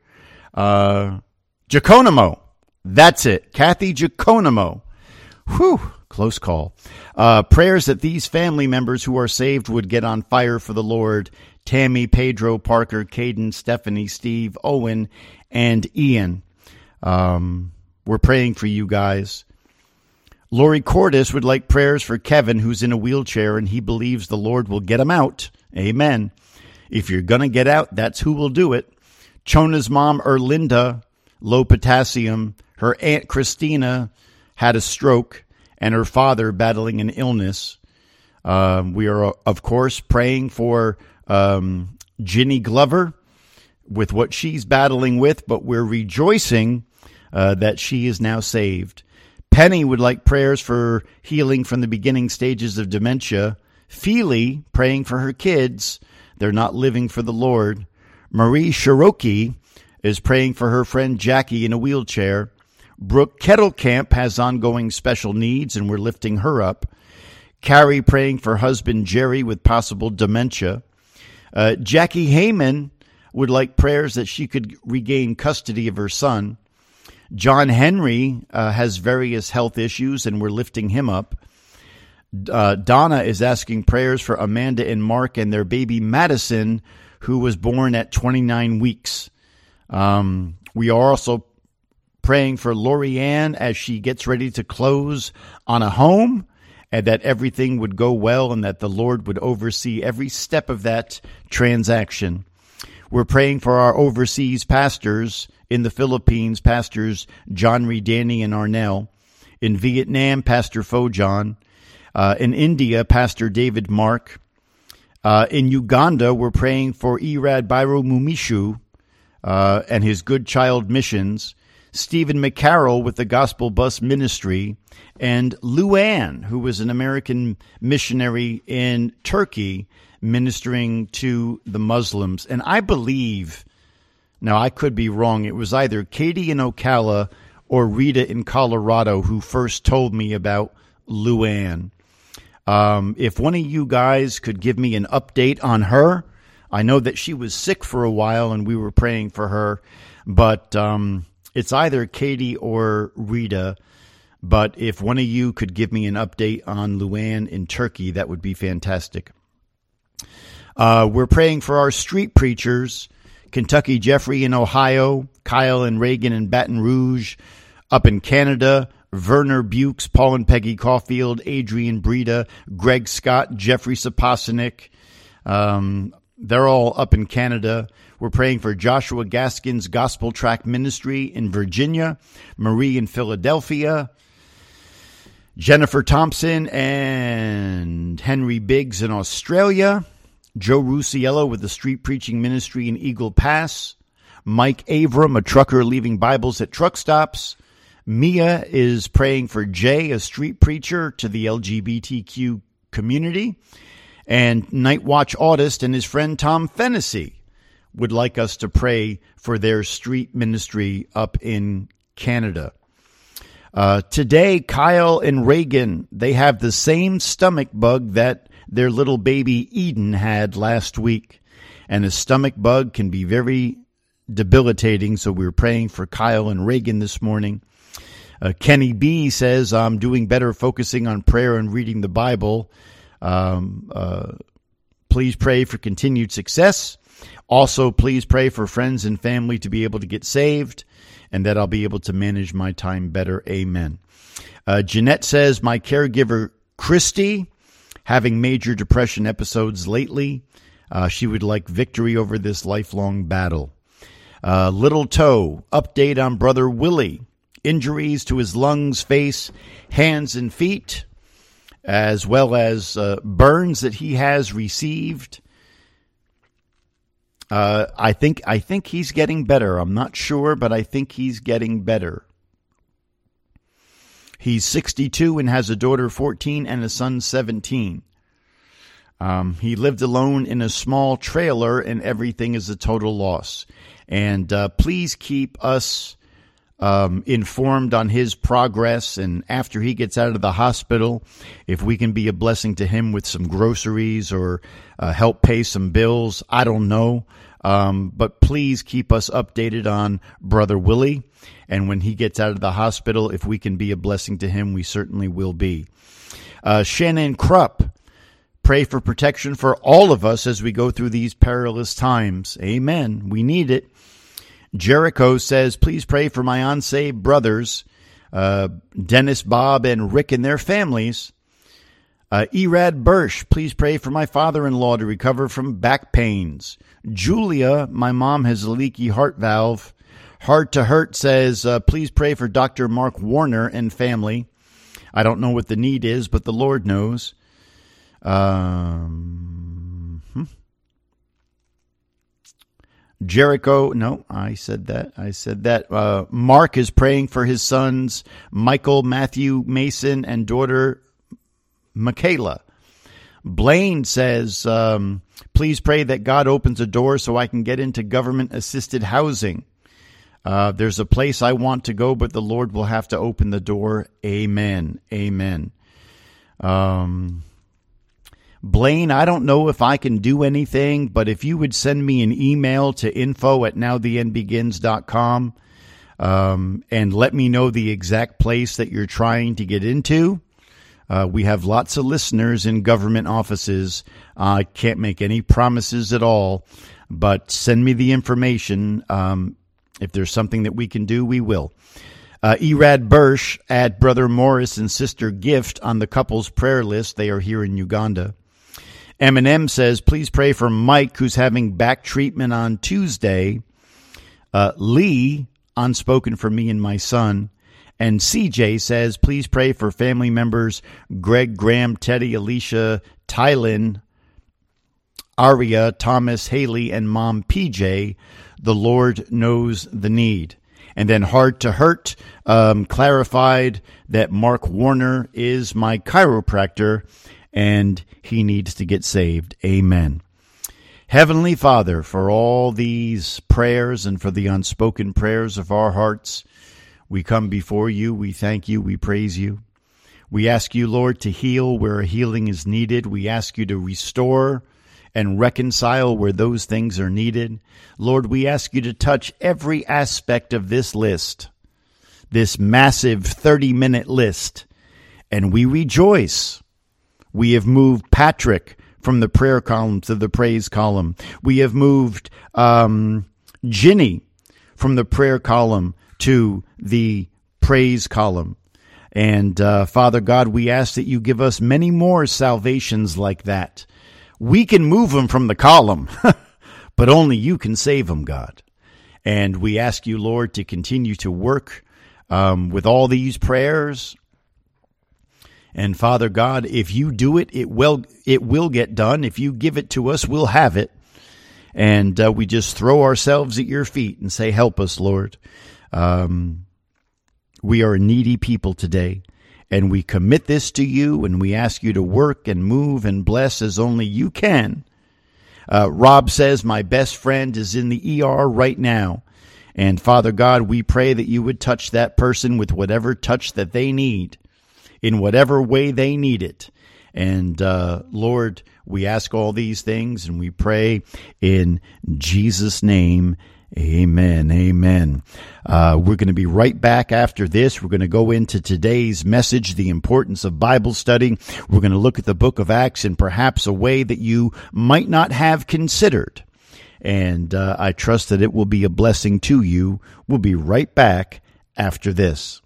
Giaconimo, that's it. Kathy Giaconimo. Whew, close call. Prayers that these family members who are saved would get on fire for the Lord. Tammy, Pedro, Parker, Caden, Stephanie, Steve, Owen, and Ian. We're praying for you guys. Lori Cordis would like prayers for Kevin, who's in a wheelchair, and he believes the Lord will get him out. Amen. If you're going to get out, that's who will do it. Chona's mom, Erlinda, low potassium. Her aunt, Christina, had a stroke, and her father battling an illness. We are, of course, praying for Ginny Glover with what she's battling with, but we're rejoicing that she is now saved. Penny would like prayers for healing from the beginning stages of dementia. Feely, praying for her kids. They're not living for the Lord. Marie Cherokee is praying for her friend Jackie in a wheelchair. Brooke Kettlecamp has ongoing special needs, and we're lifting her up. Carrie praying for husband Jerry with possible dementia. Jackie Heyman would like prayers that she could regain custody of her son. John Henry has various health issues, and we're lifting him up. Donna is asking prayers for Amanda and Mark and their baby Madison, who was born at 29 weeks. We are also praying for Lori Ann as she gets ready to close on a home, and that everything would go well and that the Lord would oversee every step of that transaction. We're praying for our overseas pastors in the Philippines, Pastors John Danny and Arnell. In Vietnam, Pastor Pho John. In India, Pastor David Mark. In Uganda, we're praying for Irad Bairo Mumishu and his Good Child Missions. Stephen McCarroll with the Gospel Bus Ministry, and Luann, who was an American missionary in Turkey ministering to the Muslims. And I believe, now I could be wrong, it was either Katie in Ocala or Rita in Colorado who first told me about Luann. If one of you guys could give me an update on her, I know that she was sick for a while and we were praying for her, but it's either Katie or Rita. But if one of you could give me an update on Luann in Turkey, that would be fantastic. We're praying for our street preachers, Kentucky Jeffrey in Ohio, Kyle and Reagan in Baton Rouge, up in Canada, Werner Bukes, Paul and Peggy Caulfield, Adrian Breda, Greg Scott, Jeffrey Sapasinik. They're all up in Canada. We're praying for Joshua Gaskin's Gospel Tract Ministry in Virginia, Marie in Philadelphia, Jennifer Thompson and Henry Biggs in Australia, Joe Rusiello with the Street Preaching Ministry in Eagle Pass, Mike Avram, a trucker leaving Bibles at truck stops. Mia is praying for Jay, a street preacher to the LGBTQ community, and Night Watch Autist and his friend Tom Fennessy would like us to pray for their street ministry up in Canada. Today, Kyle and Reagan, they have the same stomach bug that their little baby Eden had last week. And a stomach bug can be very debilitating, so we're praying for Kyle and Reagan this morning. Kenny B says, I'm doing better focusing on prayer and reading the Bible. Please pray for continued success. Also, please pray for friends and family to be able to get saved and that I'll be able to manage my time better. Amen. Jeanette says, my caregiver, Christy, having major depression episodes lately. She would like victory over this lifelong battle. Little Toe, update on brother Willie. Injuries to his lungs, face, hands, and feet. as well as burns that he has received. I think he's getting better. I'm not sure, but I think he's getting better. He's 62 and has a daughter 14 and a son 17. He lived alone in a small trailer, and everything is a total loss. And please keep us informed on his progress. And after he gets out of the hospital, if we can be a blessing to him with some groceries or help pay some bills, I don't know. But please keep us updated on Brother Willie. And when he gets out of the hospital, if we can be a blessing to him, we certainly will be. Shannon Krupp, pray for protection for all of us as we go through these perilous times. Amen. We need it. Jericho says, please pray for my unsaved brothers, Dennis, Bob, and Rick and their families. Erad Birsch, please pray for my father-in-law to recover from back pains. Julia, my mom has a leaky heart valve. Heart to Hurt says, please pray for Dr. Mark Warner and family. I don't know what the need is, but the Lord knows. Jericho, no, I said that. Mark is praying for his sons, Michael, Matthew, Mason, and daughter, Michaela. Blaine says, please pray that God opens a door so I can get into government-assisted housing. There's a place I want to go, but the Lord will have to open the door. Amen. Amen. Blaine, I don't know if I can do anything, but if you would send me an email to info@nowtheendbegins.com and let me know the exact place that you're trying to get into. We have lots of listeners in government offices. I can't make any promises at all, but send me the information. If there's something that we can do, we will. Erad Birsch, add Brother Morris and Sister Gift on the couple's prayer list. They are here in Uganda. Eminem says, please pray for Mike, who's having back treatment on Tuesday. Lee, unspoken for me and my son. And CJ says, please pray for family members Greg, Graham, Teddy, Alicia, Tylin, Aria, Thomas, Haley, and Mom PJ. The Lord knows the need. And then Hard to Hurt clarified that Mark Warner is my chiropractor, and he needs to get saved. Amen. Heavenly Father, for all these prayers and for the unspoken prayers of our hearts, we come before you. We thank you. We praise you. We ask you, Lord, to heal where a healing is needed. We ask you to restore and reconcile where those things are needed. Lord, we ask you to touch every aspect of this list, this massive 30-minute list, and we rejoice. We have moved Patrick from the prayer column to the praise column. We have moved Ginny from the prayer column to the praise column. And Father God, we ask that you give us many more salvations like that. We can move them from the column, but only you can save them, God. And we ask you, Lord, to continue to work with all these prayers. And Father God, if you do it, it will get done. If you give it to us, we'll have it. And we just throw ourselves at your feet and say, help us, Lord. We are a needy people today, and we commit this to you, and we ask you to work and move and bless as only you can. Rob says, my best friend is in the ER right now. And Father God, we pray that you would touch that person with whatever touch that they need, in whatever way they need it. And Lord, we ask all these things, and we pray in Jesus' name. Amen. Amen. We're going to be right back after this. We're going to go into today's message, the importance of Bible study. We're going to look at the book of Acts in perhaps a way that you might not have considered. And I trust that it will be a blessing to you. We'll be right back after this.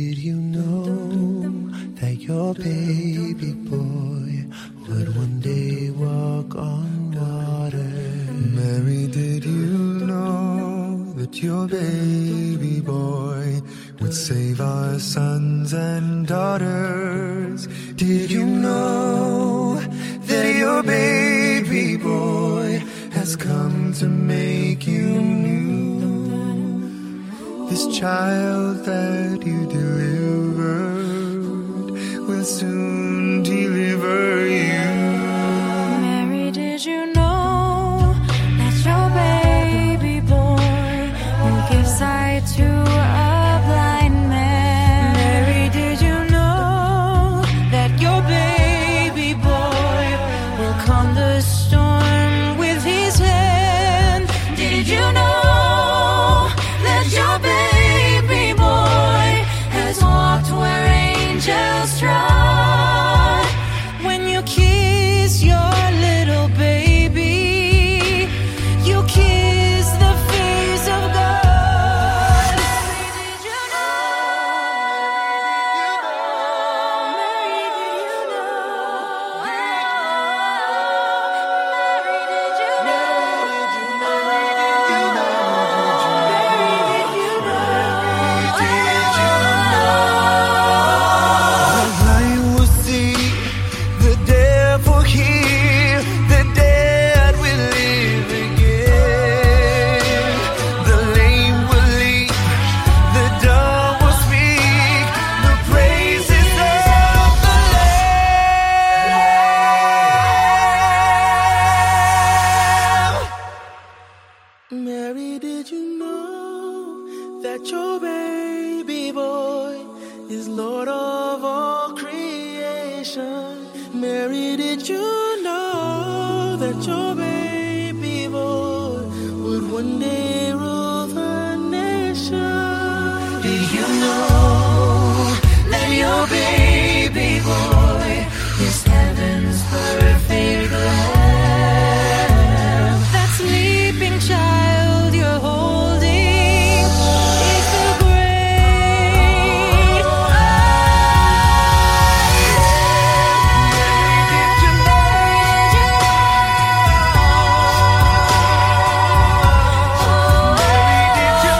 did you know that your baby boy would one day walk on water? Mary, did you know that your baby boy would save our sons and daughters? Did you know that your baby boy has come to make you new? This child that you delivered will soon deliver you. Mary, did you know that your baby boy will give sight to a blind man? Mary, did you know that your baby boy will calm the storm with his hand? Did you know that your baby boy has walked where angels trod? When you kiss your little baby, you kiss the face of God. Mary, did you know? Mary, did you know? Mary, did you know? The blind will see, the deaf will hear, the dead will live again. The lame will leap, the dumb will speak, the praises of the Lamb. Mary, did you know that your baby boy is Lord of all creation? Mary, did you know that your baby boy would one day rule the nation? Did you know that your baby boy is heaven's perfect lamb? That sleeping child you're holding is the great I am. Did you know? Mary, did you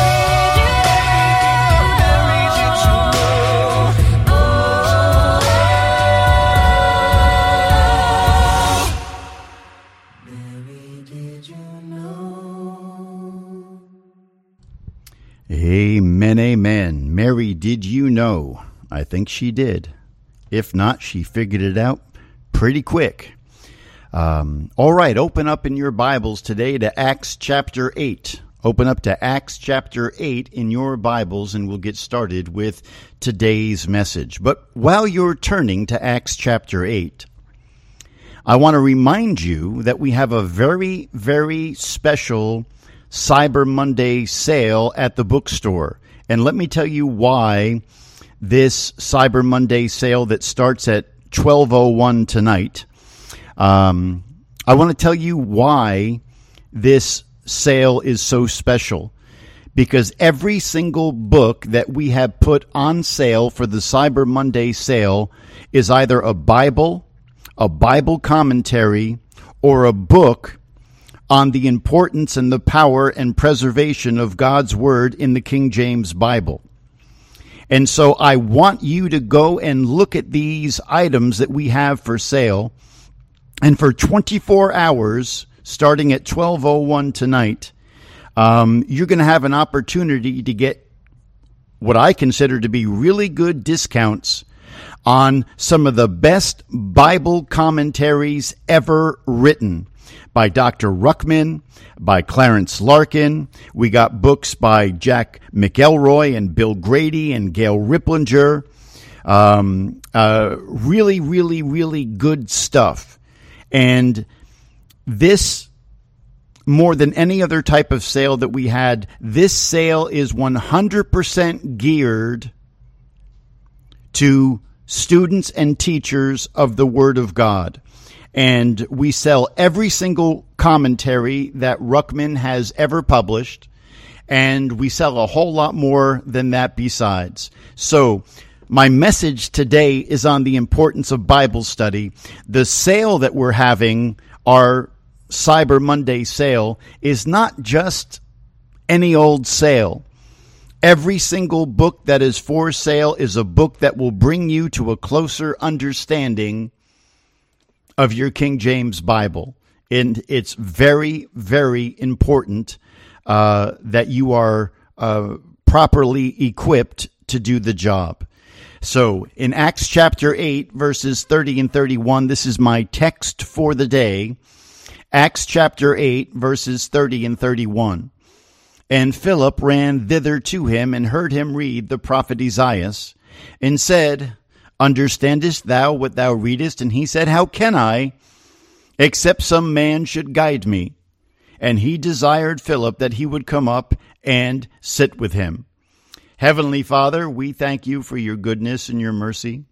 Amen, amen. Mary, did you know? I think she did. If not, she figured it out pretty quick. All right, open up in your Bibles today to Acts chapter 8. Open up to Acts chapter 8 in your Bibles, and we'll get started with today's message. But while you're turning to Acts chapter 8, I want to remind you that we have a very, very special Cyber Monday sale at the bookstore. And let me tell you why this Cyber Monday sale that starts at 12:01 tonight. I want to tell you why this sale is so special. Because every single book that we have put on sale for the Cyber Monday sale is either a Bible commentary, or a book on the importance and the power and preservation of God's Word in the King James Bible. And so I want you to go and look at these items that we have for sale. And for 24 hours, starting at 12:01 tonight, you're going to have an opportunity to get what I consider to be really good discounts on some of the best Bible commentaries ever written by Dr. Ruckman, by Clarence Larkin. We got books by Jack McElroy and Bill Grady and Gail Ripplinger. Really, really, really good stuff. And this, more than any other type of sale that we had, this sale is 100% geared to students and teachers of the Word of God. And we sell every single commentary that Ruckman has ever published. and we sell a whole lot more than that besides. So my message today is on the importance of Bible study. The sale that we're having, our Cyber Monday sale, is not just any old sale. Every single book that is for sale is a book that will bring you to a closer understanding of your King James Bible. And it's very, very important that you are properly equipped to do the job. So in Acts chapter 8, verses 30 and 31, this is my text for the day. Acts chapter 8, verses 30 and 31. And Philip ran thither to him and heard him read the prophet Isaiah, and said, Understandest thou what thou readest? And he said, How can I, except some man should guide me? And he desired Philip that he would come up and sit with him. Heavenly Father, we thank you for your goodness and your mercy.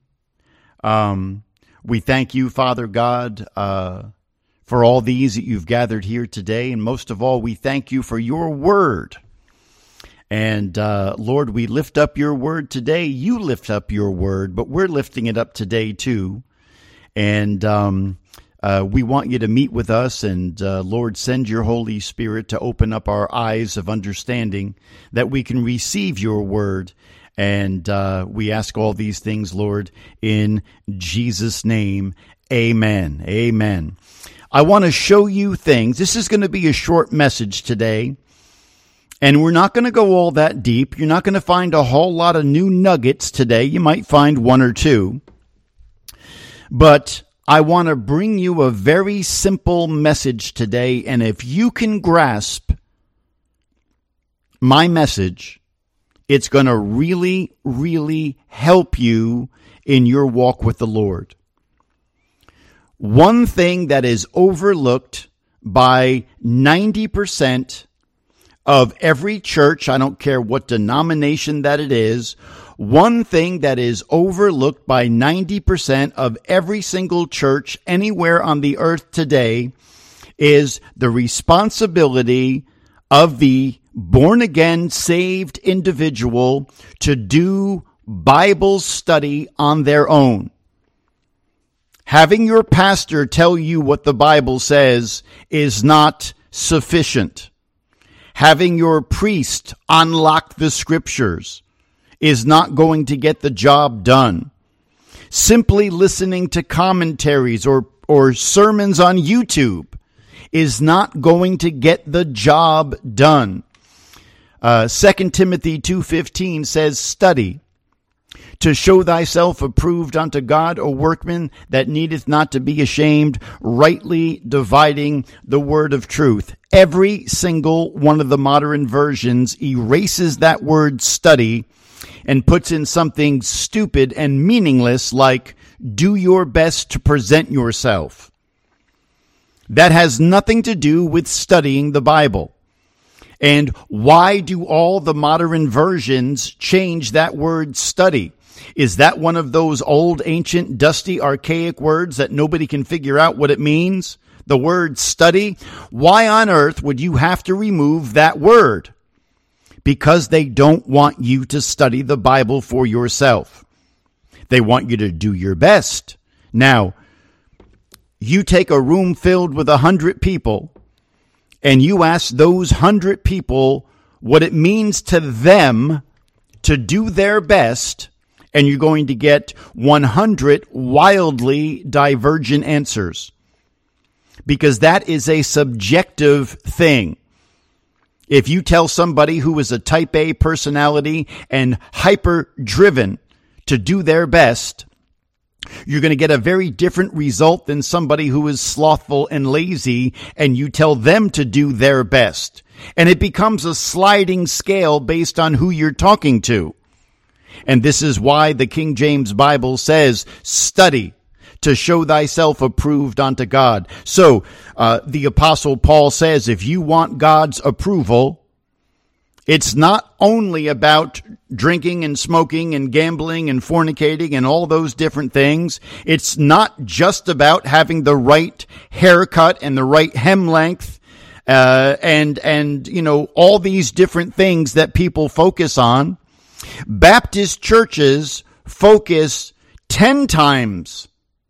We thank you, Father God, for all these that you've gathered here today. And most of all, we thank you for your word. And Lord, we lift up your word today. You lift up your word, but we're lifting it up today too. And we want you to meet with us. And Lord, send your Holy Spirit to open up our eyes of understanding that we can receive your word. And we ask all these things, Lord, in Jesus' name. Amen. Amen. I want to show you things. This is going to be a short message today, and we're not going to go all that deep. You're not going to find a whole lot of new nuggets today. You might find one or two, but I want to bring you a very simple message today, and if you can grasp my message, it's going to really, really help you in your walk with the Lord. One thing that is overlooked by 90% of every church, I don't care what denomination that it is, one thing that is overlooked by 90% of every single church anywhere on the earth today is the responsibility of the born-again, saved individual to do Bible study on their own. Having your pastor tell you what the Bible says is not sufficient. Having your priest unlock the scriptures is not going to get the job done. Simply listening to commentaries or sermons on YouTube is not going to get the job done. 2 Timothy 2:15 says, Study to show thyself approved unto God, a workman that needeth not to be ashamed, rightly dividing the word of truth. Every single one of the modern versions erases that word study and puts in something stupid and meaningless like do your best to present yourself. That has nothing to do with studying the Bible. And why do all the modern versions change that word study? Is that one of those old, ancient, dusty, archaic words that nobody can figure out what it means? The word study? Why on earth would you have to remove that word? Because they don't want you to study the Bible for yourself. They want you to do your best. Now, you take a room filled with 100 people, and you ask those 100 people what it means to them to do their best, and you're going to get 100 wildly divergent answers. Because that is a subjective thing. If you tell somebody who is a type A personality and hyper-driven to do their best, you're going to get a very different result than somebody who is slothful and lazy and you tell them to do their best. And it becomes a sliding scale based on who you're talking to. And this is why the King James Bible says, study to show thyself approved unto God. So the Apostle Paul says, if you want God's approval, it's not only about drinking and smoking and gambling and fornicating and all those different things. It's not just about having the right haircut and the right hem length and all these different things that people focus on. Baptist churches focus 10 times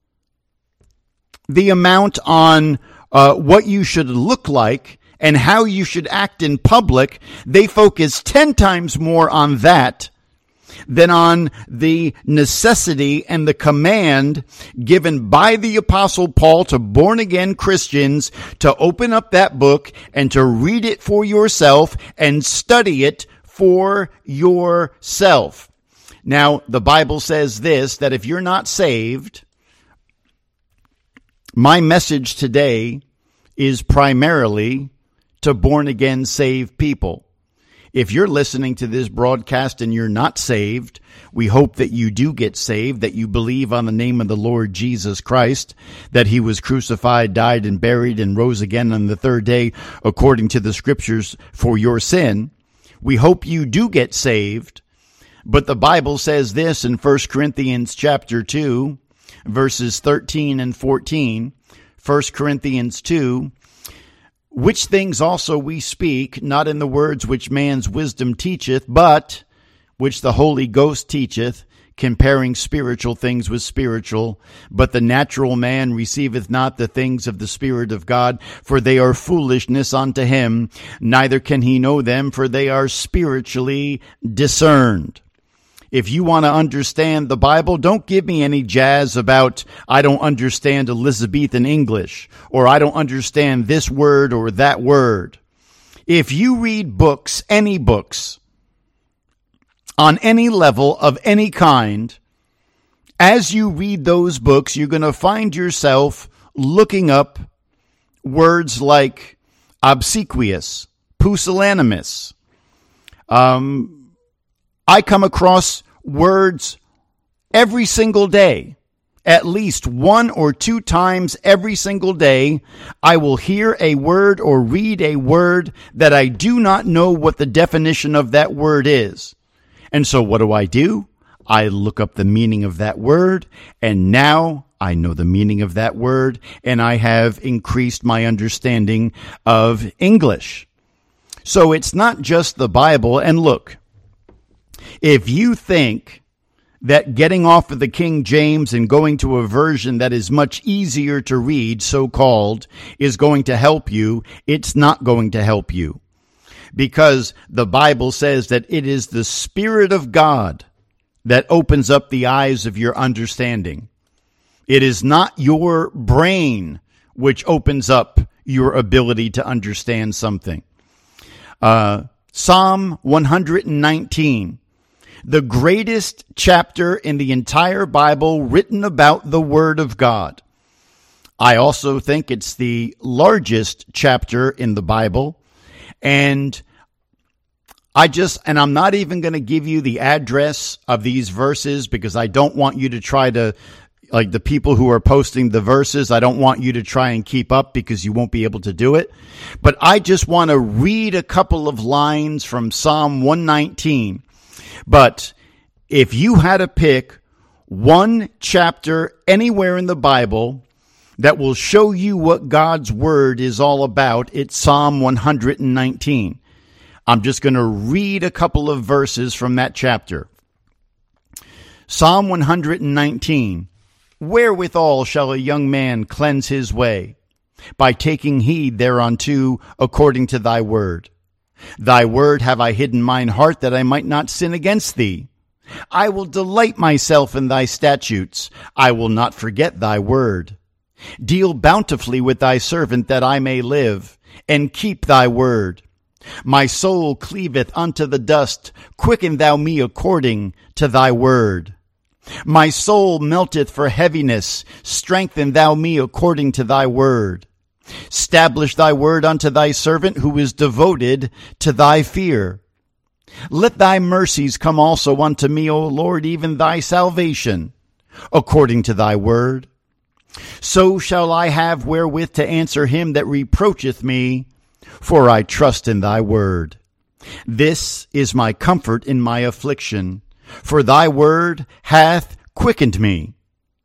the amount on what you should look like and how you should act in public. They focus 10 times more on that than on the necessity and the command given by the Apostle Paul to born-again Christians to open up that book and to read it for yourself and study it for yourself. Now, the Bible says this, that if you're not saved, my message today is primarily to born-again saved people. If you're listening to this broadcast and you're not saved, we hope that you do get saved, that you believe on the name of the Lord Jesus Christ, that he was crucified, died, and buried, and rose again on the third day according to the scriptures for your sin. We hope you do get saved. But the Bible says this in 1 Corinthians chapter 2, verses 13 and 14. 1 Corinthians 2, which things also we speak, not in the words which man's wisdom teacheth, but which the Holy Ghost teacheth, comparing spiritual things with spiritual. But the natural man receiveth not the things of the Spirit of God, for they are foolishness unto him, neither can he know them, for they are spiritually discerned. If you want to understand the Bible, don't give me any jazz about, I don't understand Elizabethan English, or I don't understand this word or that word. If you read books, any books, on any level of any kind, as you read those books, you're going to find yourself looking up words like obsequious, pusillanimous. I come across words every single day, at least 1 or 2 times every single day. I will hear a word or read a word that I do not know what the definition of that word is. And so what do? I look up the meaning of that word, and now I know the meaning of that word, and I have increased my understanding of English. So it's not just the Bible. And look, if you think that getting off of the King James and going to a version that is much easier to read, so-called, is going to help you, it's not going to help you. Because the Bible says that it is the Spirit of God that opens up the eyes of your understanding. It is not your brain which opens up your ability to understand something. Psalm 119. The greatest chapter in the entire Bible written about the Word of God. I also think it's the largest chapter in the Bible. And I'm not even going to give you the address of these verses because I don't want you to try to, like the people who are posting the verses, I don't want you to try and keep up because you won't be able to do it. But I just want to read a couple of lines from Psalm 119. But if you had to pick one chapter anywhere in the Bible that will show you what God's Word is all about, it's Psalm 119. I'm just going to read a couple of verses from that chapter. Psalm 119. Wherewithal shall a young man cleanse his way? By taking heed thereunto according to thy word. Thy word have I hidden mine heart, that I might not sin against thee. I will delight myself in thy statutes. I will not forget thy word. Deal bountifully with thy servant, that I may live, and keep thy word. My soul cleaveth unto the dust. Quicken thou me according to thy word. My soul melteth for heaviness. Strengthen thou me according to thy word. Stablish thy word unto thy servant, who is devoted to thy fear. Let thy mercies come also unto me, O Lord, even thy salvation, according to thy word. So shall I have wherewith to answer him that reproacheth me, for I trust in thy word. This is my comfort in my affliction, for thy word hath quickened me.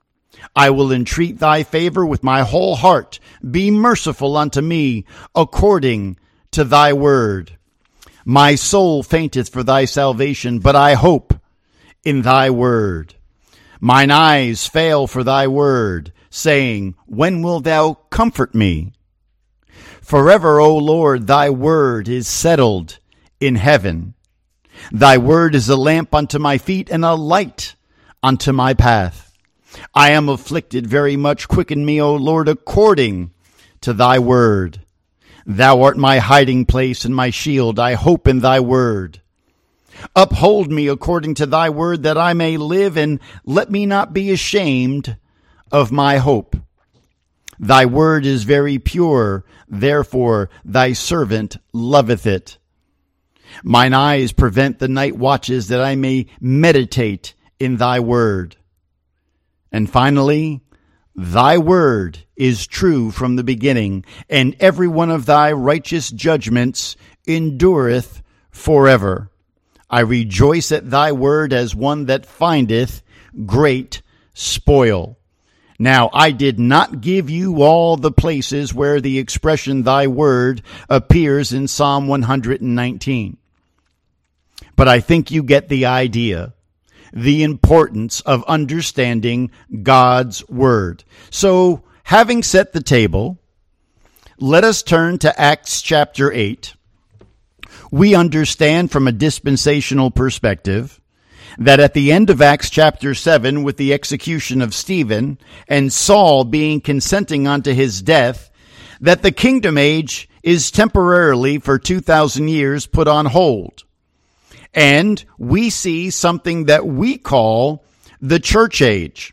I will entreat thy favor with my whole heart. Be merciful unto me according to thy word. My soul fainteth for thy salvation, but I hope in thy word. Mine eyes fail for thy word, saying, when wilt thou comfort me? Forever, O Lord, thy word is settled in heaven. Thy word is a lamp unto my feet and a light unto my path. I am afflicted very much. Quicken me, O Lord, according to thy word. Thou art my hiding place and my shield. I hope in thy word. Uphold me according to thy word, that I may live, and let me not be ashamed of my hope. Thy word is very pure, therefore thy servant loveth it. Mine eyes prevent the night watches, that I may meditate in thy word. And finally, thy word is true from the beginning, and every one of thy righteous judgments endureth forever. I rejoice at thy word as one that findeth great spoil. Now, I did not give you all the places where the expression thy word appears in Psalm 119. But I think you get the idea. The importance of understanding God's word. So, having set the table, let us turn to Acts chapter 8. We understand from a dispensational perspective that at the end of Acts chapter 7, with the execution of Stephen and Saul being consenting unto his death, that the kingdom age is temporarily for 2,000 years put on hold. And we see something that we call the church age.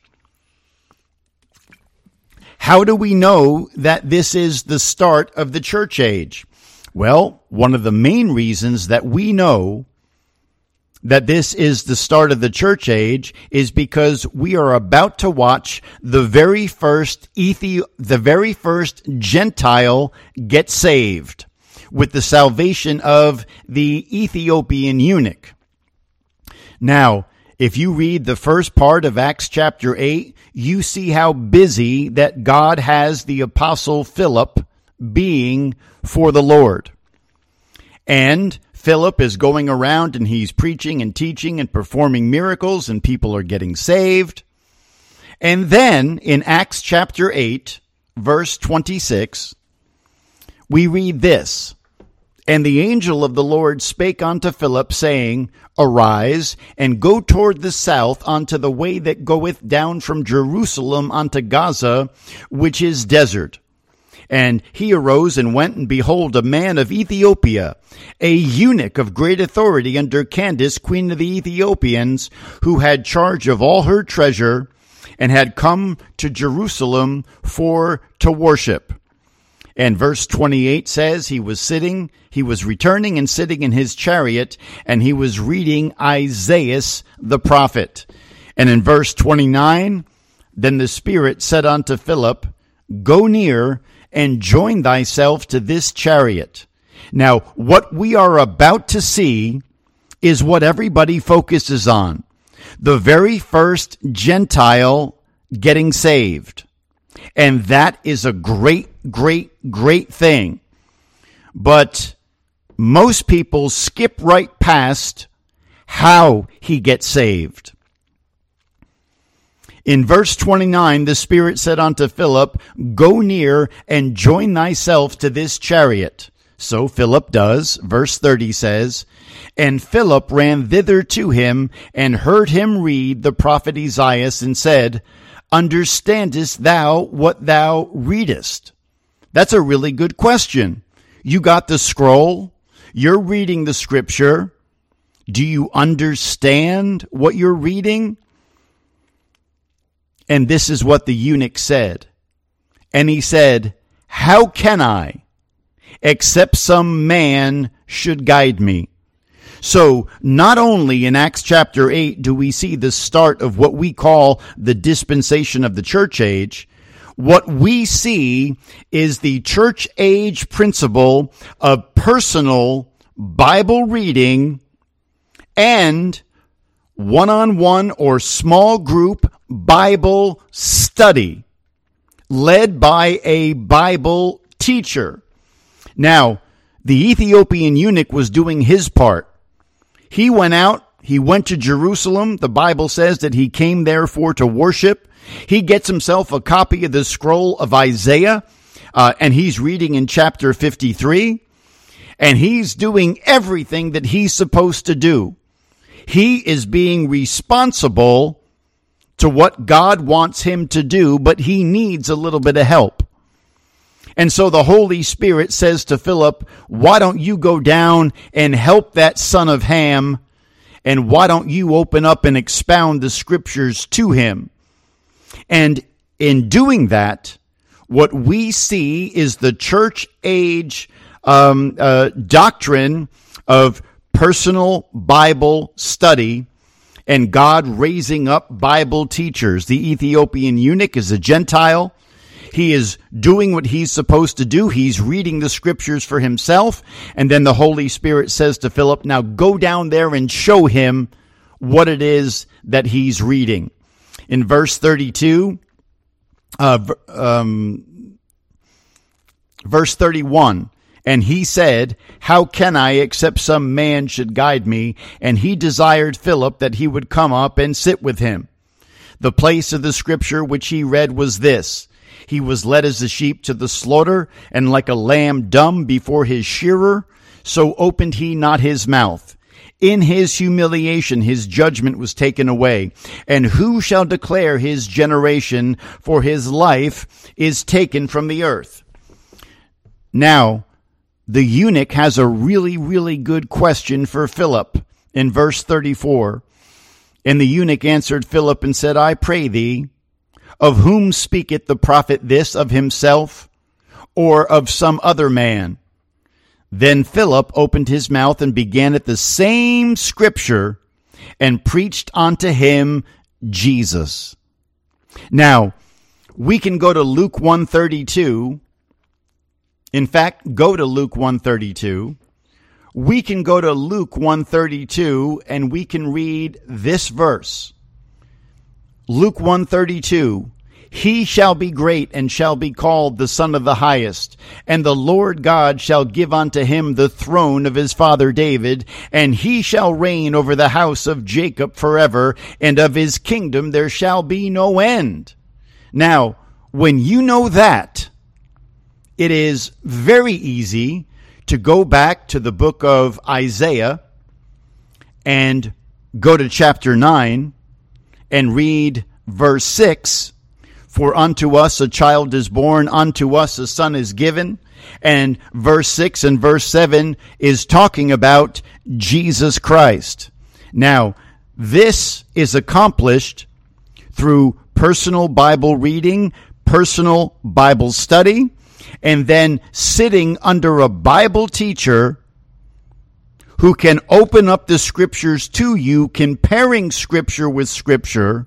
How do we know that this is the start of the church age? Well, one of the main reasons that we know that this is the start of the church age is because we are about to watch the very first Gentile get saved, with the salvation of the Ethiopian eunuch. Now, if you read the first part of Acts chapter 8, you see how busy that God has the apostle Philip being for the Lord. And Philip is going around and he's preaching and teaching and performing miracles, and people are getting saved. And then in Acts chapter 8, verse 26, we read this. And the angel of the Lord spake unto Philip, saying, Arise, and go toward the south unto the way that goeth down from Jerusalem unto Gaza, which is desert. And he arose and went, and behold, a man of Ethiopia, a eunuch of great authority under Candace, queen of the Ethiopians, who had charge of all her treasure, and had come to Jerusalem to worship. And verse 28 says he was returning and sitting in his chariot, and he was reading Isaiah the prophet. And in verse 29, then the Spirit said unto Philip, Go near and join thyself to this chariot. Now, what we are about to see is what everybody focuses on. The very first Gentile getting saved. And that is a great thing. But most people skip right past how he gets saved. In verse 29, the Spirit said unto Philip, Go near and join thyself to this chariot. So Philip does. Verse 30 says, And Philip ran thither to him, and heard him read the prophet Isaiah, and said, Understandest thou what thou readest? That's a really good question. You got the scroll. You're reading the scripture. Do you understand what you're reading? And this is what the eunuch said. And he said, How can I, except some man should guide me? So not only in Acts chapter 8 do we see the start of what we call the dispensation of the church age, what we see is the church age principle of personal Bible reading and one-on-one or small group Bible study led by a Bible teacher. Now, the Ethiopian eunuch was doing his part. He went out, he went to Jerusalem. The Bible says that he came therefore to worship. He gets himself a copy of the scroll of Isaiah, and he's reading in chapter 53, and he's doing everything that he's supposed to do. He is being responsible to what God wants him to do, but he needs a little bit of help. And so the Holy Spirit says to Philip, why don't you go down and help that son of Ham, and why don't you open up and expound the scriptures to him? And in doing that, what we see is the church age doctrine of personal Bible study and God raising up Bible teachers. The Ethiopian eunuch is a Gentile. He is doing what he's supposed to do. He's reading the scriptures for himself. And then the Holy Spirit says to Philip, now go down there and show him what it is that he's reading. In verse 32, verse 31, and he said, how can I except some man should guide me? And he desired Philip that he would come up and sit with him. The place of the scripture which he read was this: he was led as a sheep to the slaughter, and like a lamb dumb before his shearer, so opened he not his mouth. In his humiliation his judgment was taken away. And who shall declare his generation? For his life is taken from the earth. Now, the eunuch has a really, really good question for Philip in verse 34. And the eunuch answered Philip and said, I pray thee, of whom speaketh the prophet this, of himself, or of some other man? Then Philip opened his mouth and began at the same scripture and preached unto him Jesus. Now, we can go to Luke 1:32. In fact, go to Luke 1:32. We can go to Luke 1:32 and we can read this verse. Luke 1:32. He shall be great and shall be called the Son of the Highest. And the Lord God shall give unto him the throne of his father David. And he shall reign over the house of Jacob forever. And of his kingdom there shall be no end. Now, when you know that, it is very easy to go back to the book of Isaiah and go to chapter 9 and read verse 6. For unto us a child is born, unto us a son is given. And verse 6 and verse 7 is talking about Jesus Christ. Now, this is accomplished through personal Bible reading, personal Bible study, and then sitting under a Bible teacher who can open up the scriptures to you, comparing scripture with scripture.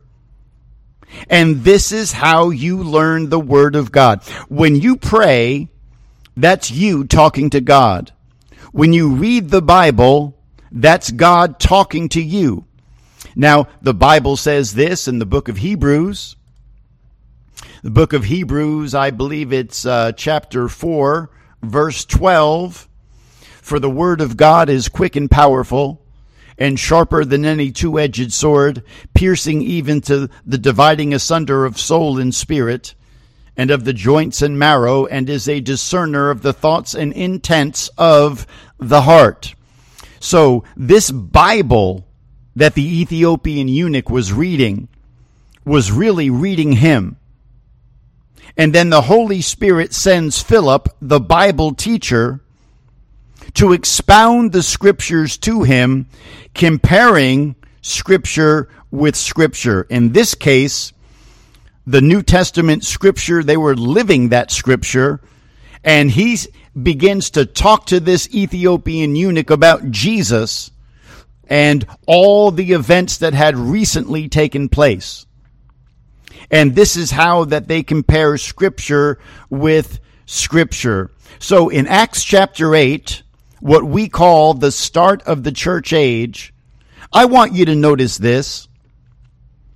And this is how you learn the Word of God. When you pray, that's you talking to God. When you read the Bible, that's God talking to you. Now, the Bible says this in the book of Hebrews. The book of Hebrews, I believe it's chapter 4, verse 12. For the Word of God is quick and powerful, and sharper than any two-edged sword, piercing even to the dividing asunder of soul and spirit, and of the joints and marrow, and is a discerner of the thoughts and intents of the heart. So this Bible that the Ethiopian eunuch was reading was really reading him. And then the Holy Spirit sends Philip, the Bible teacher, to expound the scriptures to him, comparing scripture with scripture. In this case, the New Testament scripture, they were living that scripture, and he begins to talk to this Ethiopian eunuch about Jesus and all the events that had recently taken place. And this is how that they compare scripture with scripture. So in Acts chapter 8, what we call the start of the church age, I want you to notice this.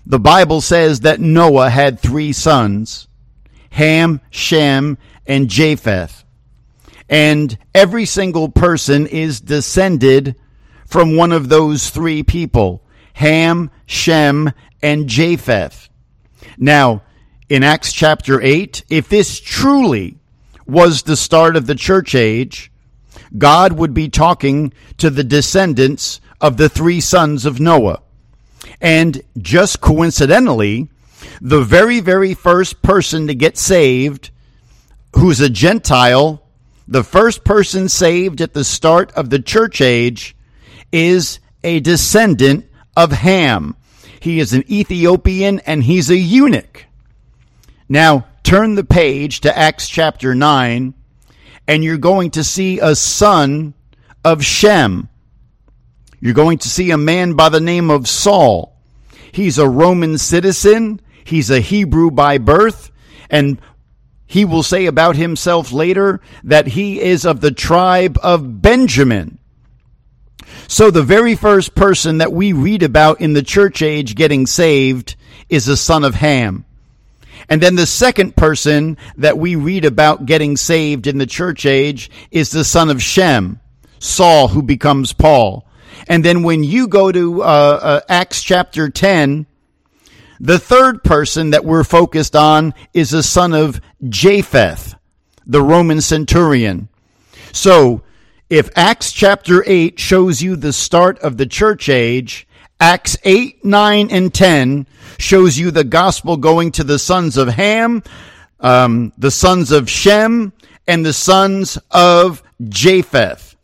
the Bible says that Noah had 3 sons, Ham, Shem, and Japheth. And every single person is descended from one of those 3 people, Ham, Shem, and Japheth. Now, in Acts chapter 8, if this truly was the start of the church age, God would be talking to the descendants of the 3 sons of Noah. And just coincidentally, the very, very first person to get saved, who's a Gentile, the first person saved at the start of the church age, is a descendant of Ham. He is an Ethiopian and he's a eunuch. Now, turn the page to Acts chapter 9, and you're going to see a son of Shem. You're going to see a man by the name of Saul. He's a Roman citizen. He's a Hebrew by birth. And he will say about himself later that he is of the tribe of Benjamin. So the very first person that we read about in the church age getting saved is a son of Ham. And then the second person that we read about getting saved in the church age is the son of Shem, Saul, who becomes Paul. And then when you go to Acts chapter 10, the third person that we're focused on is a son of Japheth, the Roman centurion. So, if Acts chapter 8 shows you the start of the church age, Acts 8, 9, and 10 shows you the gospel going to the sons of Ham, the sons of Shem, and the sons of Japheth.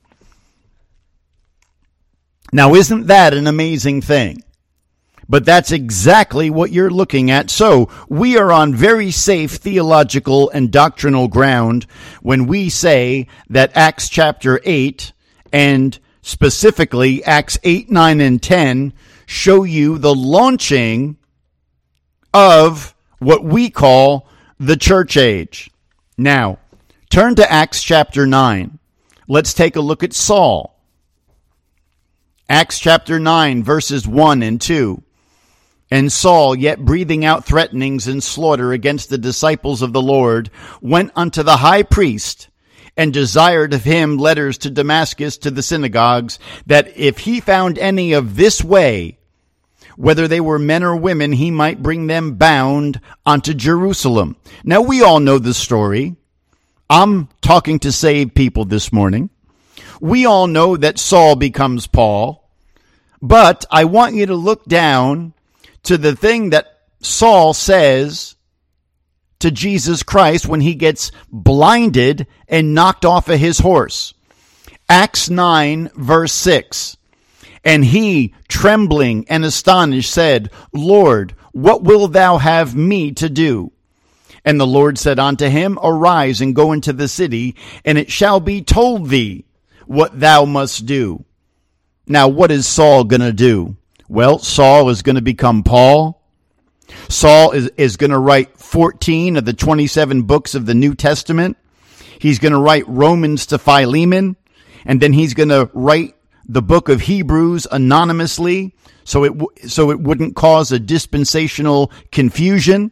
Now, isn't that an amazing thing? But that's exactly what you're looking at. So we are on very safe theological and doctrinal ground when we say that Acts chapter 8 and specifically Acts 8, 9, and 10 show you the launching of what we call the church age. Now, turn to Acts chapter 9. Let's take a look at Saul. Acts chapter 9, verses 1 and 2. And Saul, yet breathing out threatenings and slaughter against the disciples of the Lord, went unto the high priest and desired of him letters to Damascus to the synagogues, that if he found any of this way, whether they were men or women, he might bring them bound unto Jerusalem. Now, we all know the story. I'm talking to saved people this morning. We all know that Saul becomes Paul, but I want you to look down to the thing that Saul says to Jesus Christ when he gets blinded and knocked off of his horse. Acts 9, verse 6. And he, trembling and astonished, said, Lord, what wilt thou have me to do? And the Lord said unto him, Arise and go into the city, and it shall be told thee what thou must do. Now, what is Saul going to do? Well, Saul is going to become Paul. Saul is going to write 14 of the 27 books of the New Testament. He's going to write Romans to Philemon, and then he's going to write the book of Hebrews anonymously, so it wouldn't cause a dispensational confusion.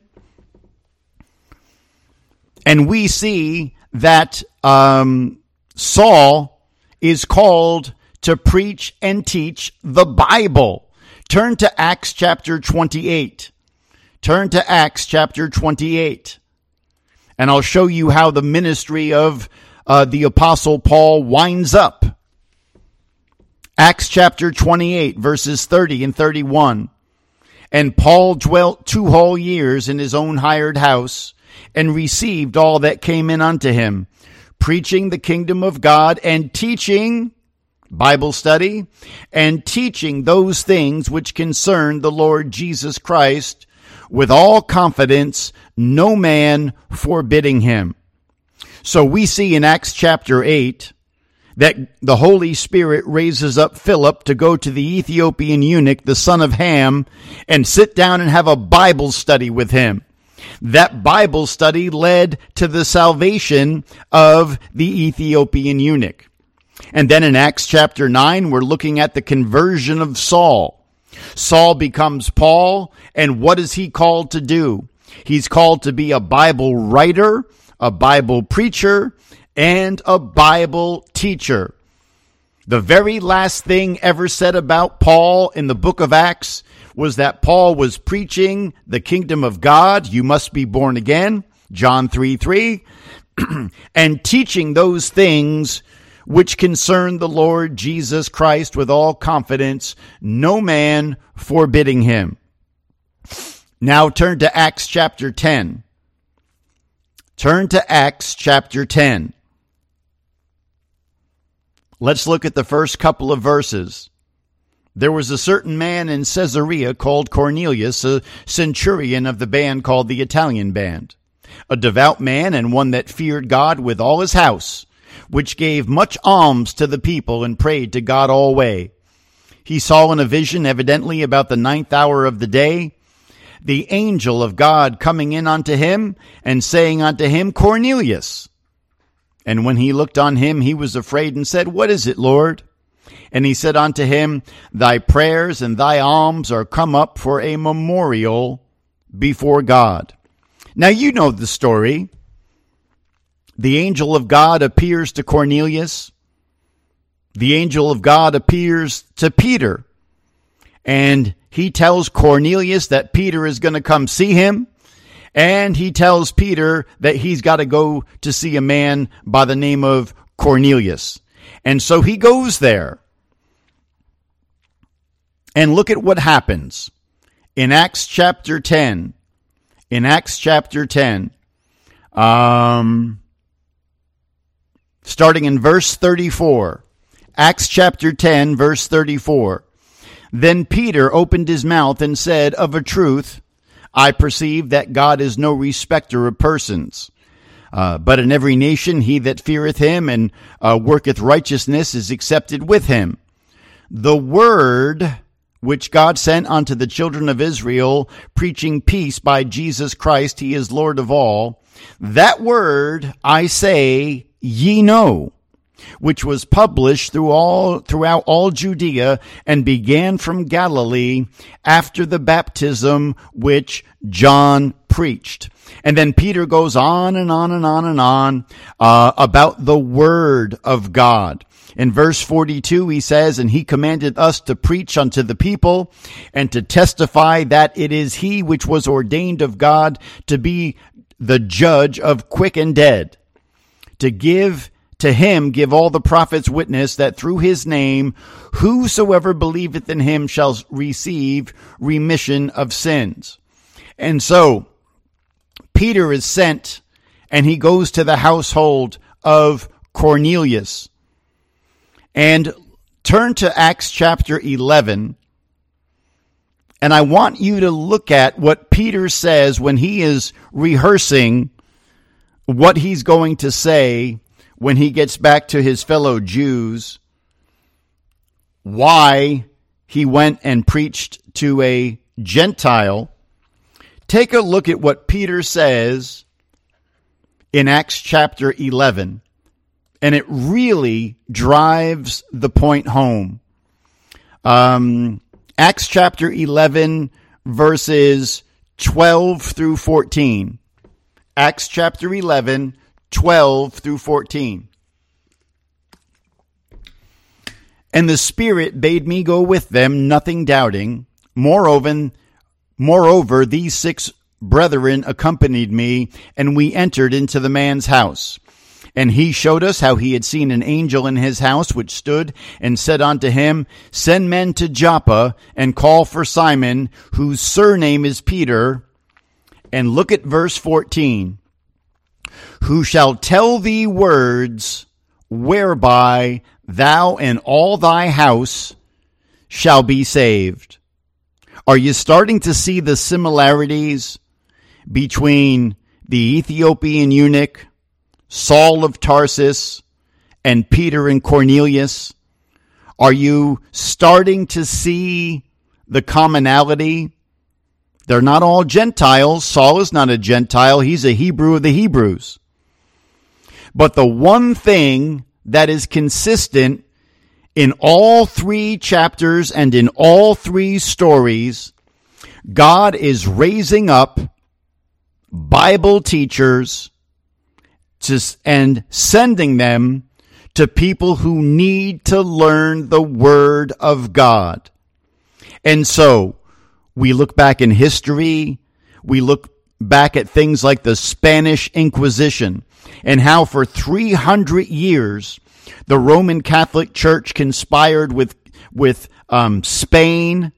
And we see that Saul is called to preach and teach the Bible. Turn to Acts chapter 28. Turn to Acts chapter 28. And I'll show you how the ministry of the Apostle Paul winds up. Acts chapter 28, verses 30 and 31. And Paul dwelt 2 whole years in his own hired house, and received all that came in unto him, preaching the kingdom of God, and teaching, Bible study, and teaching those things which concern the Lord Jesus Christ, with all confidence, no man forbidding him. So we see in Acts chapter 8 that the Holy Spirit raises up Philip to go to the Ethiopian eunuch, the son of Ham, and sit down and have a Bible study with him. That Bible study led to the salvation of the Ethiopian eunuch. And then in Acts chapter 9, we're looking at the conversion of Saul. Saul becomes Paul, and what is he called to do? He's called to be a Bible writer, a Bible preacher, and a Bible teacher. The very last thing ever said about Paul in the book of Acts was that Paul was preaching the kingdom of God. You must be born again, John 3:3, and teaching those things which concern the Lord Jesus Christ with all confidence, no man forbidding him. Now turn to Acts chapter 10. Turn to Acts chapter 10. Let's look at the first couple of verses. There was a certain man in Caesarea called Cornelius, a centurion of the band called the Italian band, a devout man and one that feared God with all his house, which gave much alms to the people and prayed to God alway. He saw in a vision, evidently about the 9th hour of the day, the angel of God coming in unto him and saying unto him, Cornelius. And when he looked on him, he was afraid and said, What is it, Lord? And he said unto him, Thy prayers and thy alms are come up for a memorial before God. Now you know the story. The angel of God appears to Cornelius. The angel of God appears to Peter. And he tells Cornelius that Peter is going to come see him. And he tells Peter that he's got to go to see a man by the name of Cornelius. And so he goes there. And look at what happens. In Acts chapter 10. In Acts chapter 10. Starting in verse 34. Acts chapter 10, verse 34. Then Peter opened his mouth and said, Of a truth, I perceive that God is no respecter of persons. But in every nation he that feareth him and worketh righteousness is accepted with him. The word which God sent unto the children of Israel, preaching peace by Jesus Christ, he is Lord of all. That word, I say, ye know, which was published throughout all Judea and began from Galilee after the baptism which John preached. And then Peter goes on and on and on and on about the word of God. In verse 42, he says, And he commanded us to preach unto the people and to testify that it is he which was ordained of God to be the judge of quick and dead, to give all the prophets witness that through his name whosoever believeth in him shall receive remission of sins. And so Peter is sent, and he goes to the household of Cornelius. And turn to Acts chapter 11, and I want you to look at what Peter says when he is rehearsing what he's going to say when he gets back to his fellow Jews, why he went and preached to a Gentile. Take a look at what Peter says in Acts chapter 11, and it really drives the point home. Acts chapter 11, verses 12 through 14. Acts chapter 11, 12 through 14. And the Spirit bade me go with them, nothing doubting. Moreover, these 6 brethren accompanied me, and we entered into the man's house. And he showed us how he had seen an angel in his house, which stood and said unto him, Send men to Joppa, and call for Simon, whose surname is Peter. And look at verse 14. Who shall tell thee words whereby thou and all thy house shall be saved. Are you starting to see the similarities between the Ethiopian eunuch, Saul of Tarsus, and Peter and Cornelius? Are you starting to see the commonality? They're not all Gentiles. Saul is not a Gentile. He's a Hebrew of the Hebrews. But the one thing that is consistent in all 3 chapters and in all 3 stories, God is raising up Bible teachers and sending them to people who need to learn the Word of God. And so, we look back in history, we look back at things like the Spanish Inquisition, and how for 300 years, the Roman Catholic Church conspired with Spain.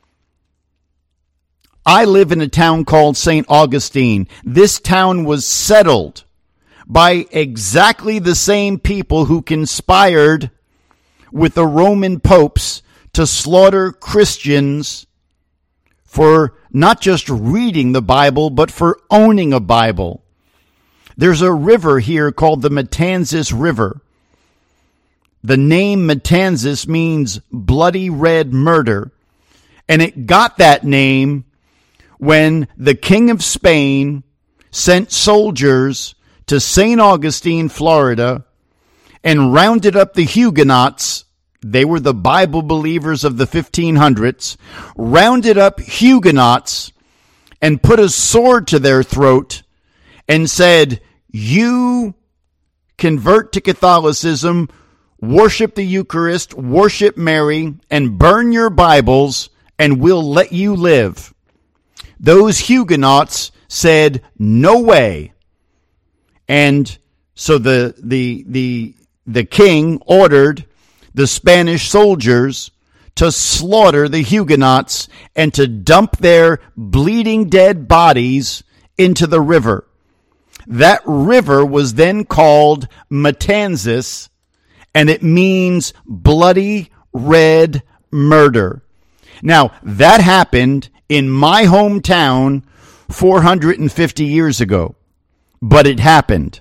I live in a town called St. Augustine. This town was settled by exactly the same people who conspired with the Roman popes to slaughter Christians for not just reading the Bible, but for owning a Bible. There's a river here called the Matanzas River. The name Matanzas means bloody red murder, and it got that name when the King of Spain sent soldiers to St. Augustine, Florida, and rounded up the Huguenots. They were the Bible believers of the 1500s, rounded up Huguenots and put a sword to their throat and said, "You convert to Catholicism, worship the Eucharist, worship Mary, and burn your Bibles, and we'll let you live." Those Huguenots said, "No way." And so the king ordered the Spanish soldiers to slaughter the Huguenots and to dump their bleeding dead bodies into the river. That river was then called Matanzas, and it means bloody red murder. Now, that happened in my hometown 450 years ago, but it happened.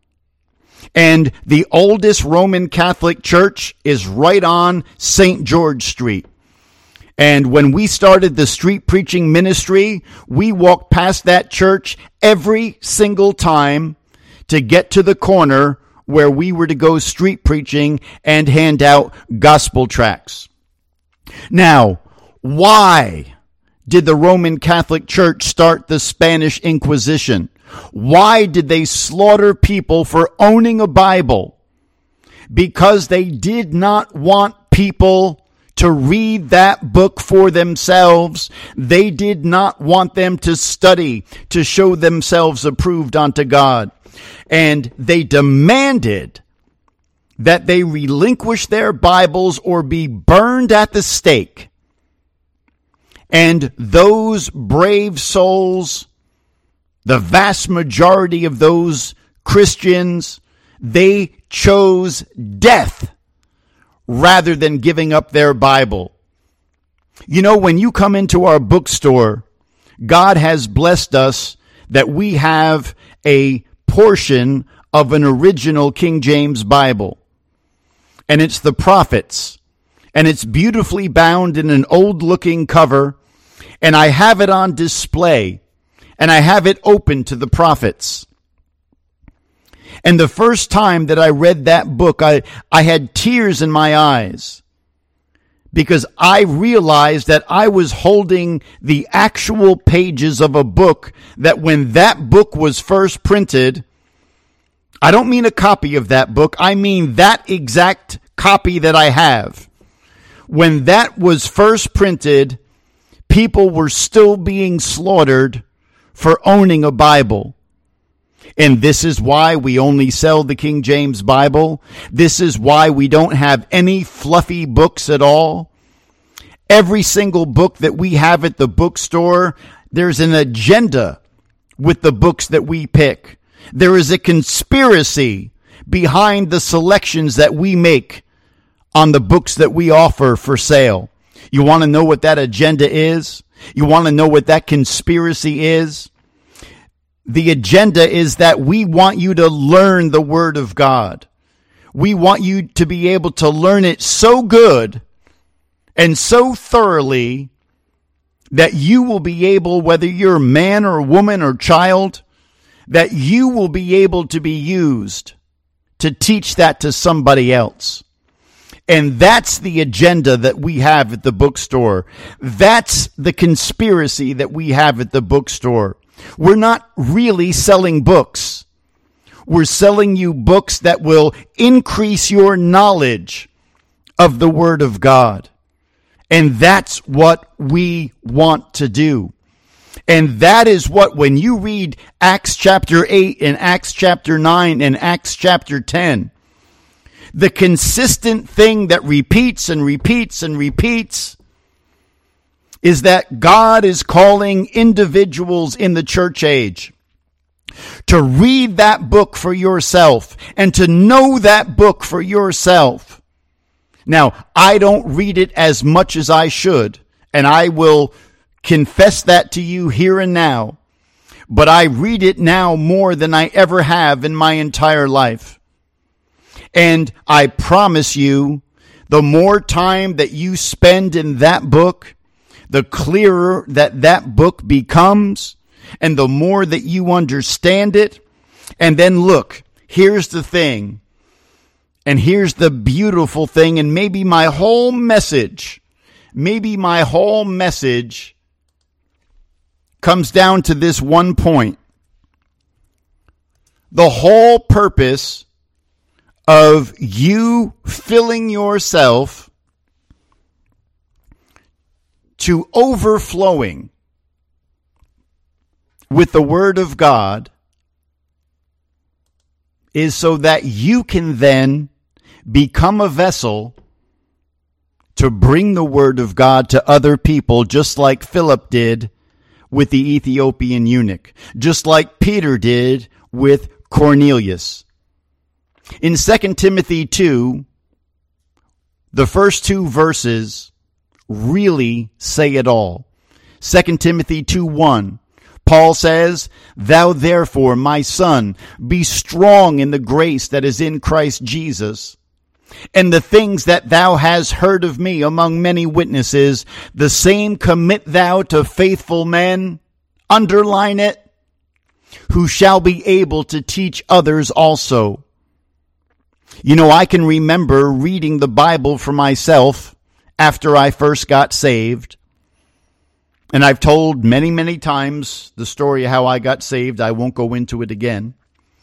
And the oldest Roman Catholic church is right on St. George Street. And when we started the street preaching ministry, we walked past that church every single time to get to the corner where we were to go street preaching and hand out gospel tracts. Now, why did the Roman Catholic Church start the Spanish Inquisition? Why did they slaughter people for owning a Bible? Because they did not want people to read that book for themselves. They did not want them to study to show themselves approved unto God. And they demanded that they relinquish their Bibles or be burned at the stake. And those brave souls, the vast majority of those Christians, they chose death rather than giving up their Bible. You know, when you come into our bookstore, God has blessed us that we have a portion of an original King James Bible. And it's the Prophets. And it's beautifully bound in an old-looking cover. And I have it on display. And I have it open to the Prophets. And the first time that I read that book, I had tears in my eyes. Because I realized that I was holding the actual pages of a book that when that book was first printed, I don't mean a copy of that book, I mean that exact copy that I have. When that was first printed, people were still being slaughtered for owning a Bible. And this is why we only sell the King James Bible. This is why we don't have any fluffy books at all. Every single book that we have at the bookstore, there's an agenda with the books that we pick. There is a conspiracy behind the selections that we make on the books that we offer for sale. You want to know what that agenda is? You want to know what that conspiracy is? The agenda is that we want you to learn the Word of God. We want you to be able to learn it so good and so thoroughly that you will be able, whether you're a man or woman or child, that you will be able to be used to teach that to somebody else. And that's the agenda that we have at the bookstore. That's the conspiracy that we have at the bookstore. We're not really selling books. We're selling you books that will increase your knowledge of the Word of God. And that's what we want to do. And that is what, when you read Acts chapter 8 and Acts chapter 9 and Acts chapter 10, the consistent thing that repeats and repeats and repeats is that God is calling individuals in the church age to read that book for yourself and to know that book for yourself. Now, I don't read it as much as I should, and I will confess that to you here and now, but I read it now more than I ever have in my entire life. And I promise you, the more time that you spend in that book, the clearer that book becomes, and the more that you understand it. And then look, here's the thing, and here's the beautiful thing, and maybe my whole message comes down to this one point. The whole purpose of you filling yourself to overflowing with the Word of God is so that you can then become a vessel to bring the Word of God to other people, just like Philip did with the Ethiopian eunuch, just like Peter did with Cornelius. In 2 Timothy 2, the first two verses really say it all. 2 Timothy 2:1, Paul says, "Thou therefore, my son, be strong in the grace that is in Christ Jesus. And the things that thou hast heard of me among many witnesses, the same commit thou to faithful men," underline it, "who shall be able to teach others also." You know, I can remember reading the Bible for myself after I first got saved. And I've told many, many times the story of how I got saved. I won't go into it again.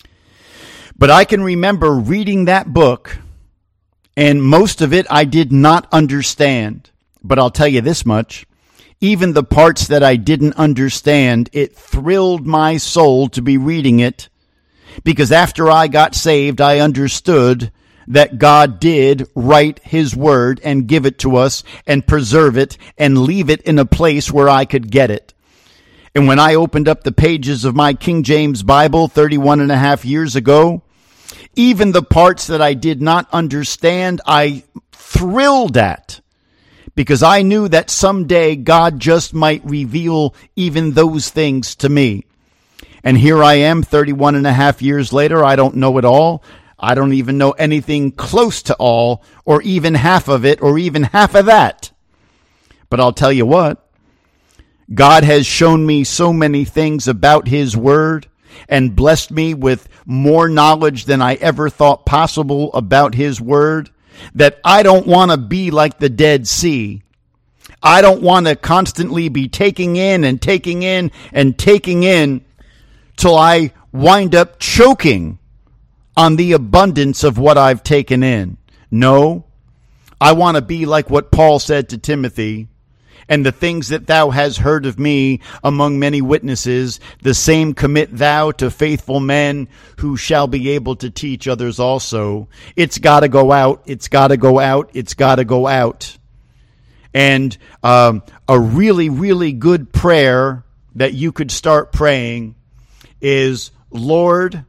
But I can remember reading that book, and most of it I did not understand. But I'll tell you this much. Even the parts that I didn't understand, it thrilled my soul to be reading it. Because after I got saved, I understood that God did write His Word and give it to us and preserve it and leave it in a place where I could get it. And when I opened up the pages of my King James Bible 31 and a half years ago, even the parts that I did not understand, I thrilled at, because I knew that someday God just might reveal even those things to me. And here I am 31 and a half years later. I don't know it all. I don't even know anything close to all, or even half of it, or even half of that. But I'll tell you what, God has shown me so many things about His Word and blessed me with more knowledge than I ever thought possible about His Word, that I don't want to be like the Dead Sea. I don't want to constantly be taking in and taking in and taking in till I wind up choking on the abundance of what I've taken in. No, I want to be like what Paul said to Timothy, "And the things that thou hast heard of me among many witnesses, the same commit thou to faithful men who shall be able to teach others also." It's got to go out. It's got to go out. It's got to go out. And a really, really good prayer that you could start praying is, Lord,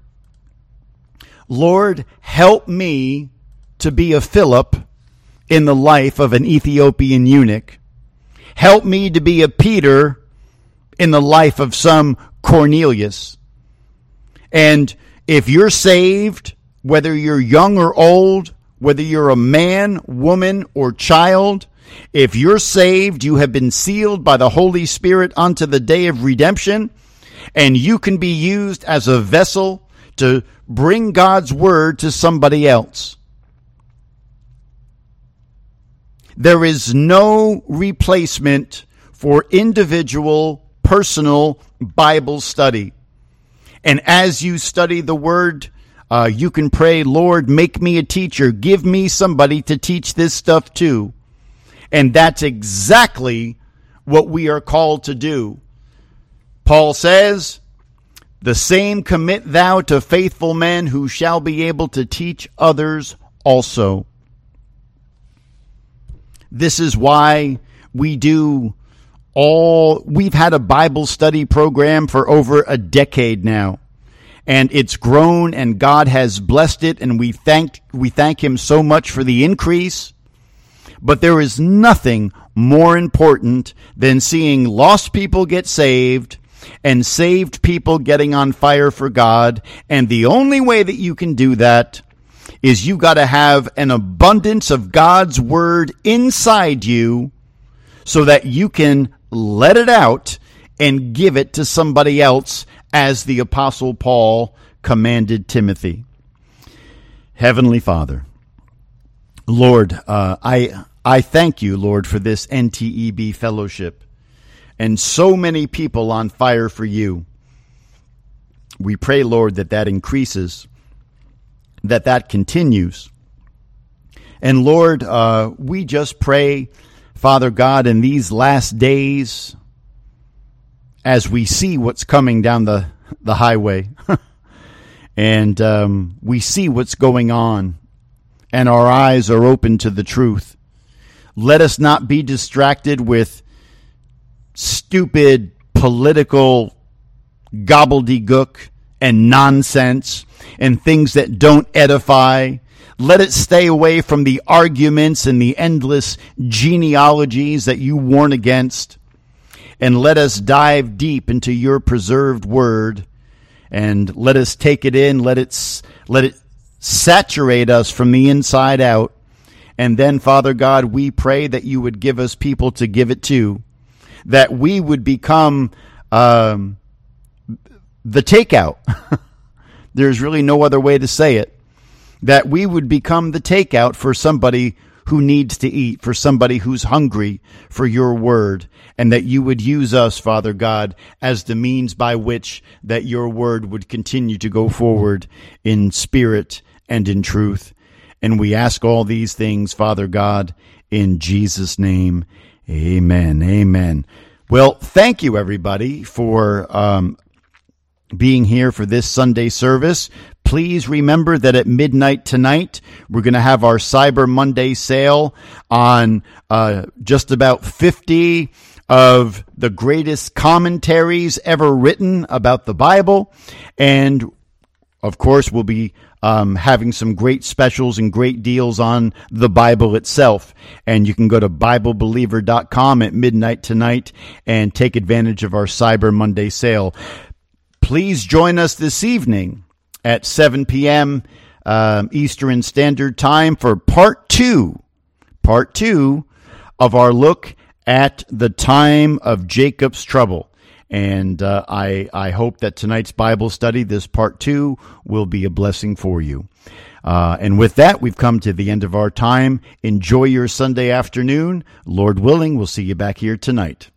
help me to be a Philip in the life of an Ethiopian eunuch. Help me to be a Peter in the life of some Cornelius. And if you're saved, whether you're young or old, whether you're a man, woman, or child, if you're saved, you have been sealed by the Holy Spirit unto the day of redemption, and you can be used as a vessel to bring God's Word to somebody else. There is no replacement for individual, personal Bible study. And as you study the Word, you can pray, Lord, make me a teacher. Give me somebody to teach this stuff to. And that's exactly what we are called to do. Paul says, the same commit thou to faithful men who shall be able to teach others also. This is why we've had a Bible study program for over a decade now. And it's grown, and God has blessed it, and we thank Him so much for the increase. But there is nothing more important than seeing lost people get saved and saved people getting on fire for God. And the only way that you can do that is you got to have an abundance of God's Word inside you so that you can let it out and give it to somebody else, as the Apostle Paul commanded Timothy. Heavenly Father, Lord, I thank you, Lord, for this NTEB fellowship and so many people on fire for you. We pray, Lord, that increases, that continues. And Lord, we just pray, Father God, in these last days, as we see what's coming down the highway, and we see what's going on, and our eyes are open to the truth. Let us not be distracted with stupid political gobbledygook and nonsense and things that don't edify. Let it stay away from the arguments and the endless genealogies that you warn against. And let us dive deep into your preserved word, and let us take it in, let it saturate us from the inside out. And then, Father God, we pray that you would give us people to give it to, that we would become the takeout. There's really no other way to say it. That we would become the takeout for somebody who needs to eat, for somebody who's hungry for your word, and that you would use us, Father God, as the means by which that your word would continue to go forward in spirit and in truth. And we ask all these things, Father God, in Jesus' name. Amen. Amen. Well, thank you, everybody, for being here for this Sunday service. Please remember that at midnight tonight, we're going to have our Cyber Monday sale on just about 50 of the greatest commentaries ever written about the Bible. And, of course, we'll be having some great specials and great deals on the Bible itself. And you can go to BibleBeliever.com at midnight tonight and take advantage of our Cyber Monday sale. Please join us this evening at 7 p.m. Eastern Standard Time for part two of our look at the time of Jacob's trouble. And I hope that tonight's Bible study, this part 2, will be a blessing for you. And with that, we've come to the end of our time. Enjoy your Sunday afternoon. Lord willing, we'll see you back here tonight.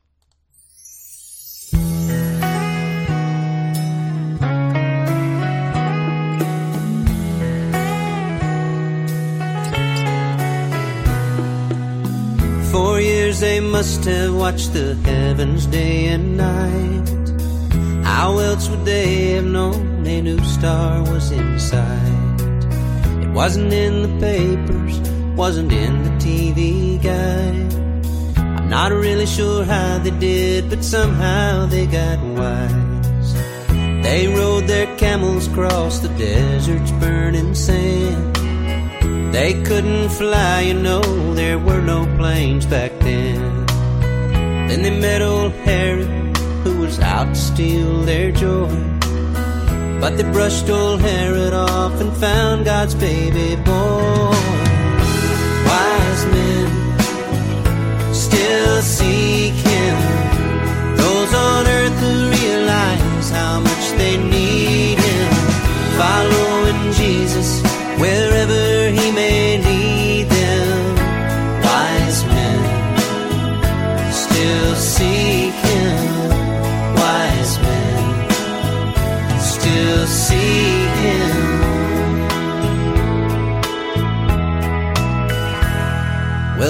They must have watched the heavens day and night. How else would they have known a new star was in sight? It wasn't in the papers, wasn't in the TV guide. I'm not really sure how they did, but somehow they got wise. They rode their camels across the desert's burning sand. They couldn't fly, you know, there were no planes back then. Then they met old Herod, who was out to steal their joy. But they brushed old Herod off and found God's baby boy. Wise men still seek him, those on earth who realize how much they need him. Following Jesus wherever he may lead them. Wise men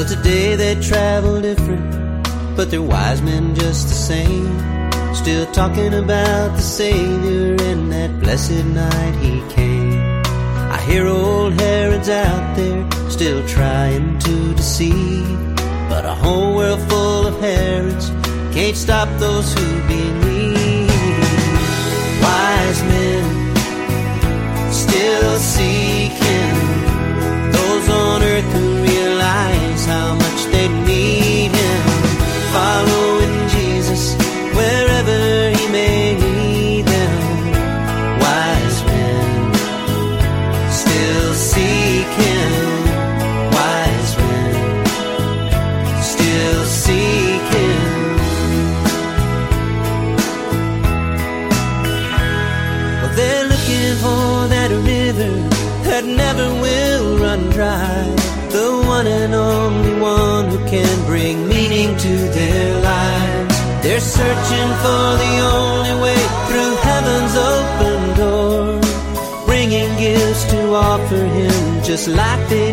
Well, today they travel different, but they're wise men just the same. Still talking about the Savior and that blessed night he came. I hear old Herod's out there still trying to deceive, but a whole world full of Herods can't stop those who believe. Wise men still seeking, those on earth who realize how much they need him, following Jesus wherever he may lead them. Wise men still seeking, wise men still seeking. Well, they're looking for that river that never will run dry, the one and only one who can bring meaning to their lives. They're searching for the only way through heaven's open door, bringing gifts to offer him just like they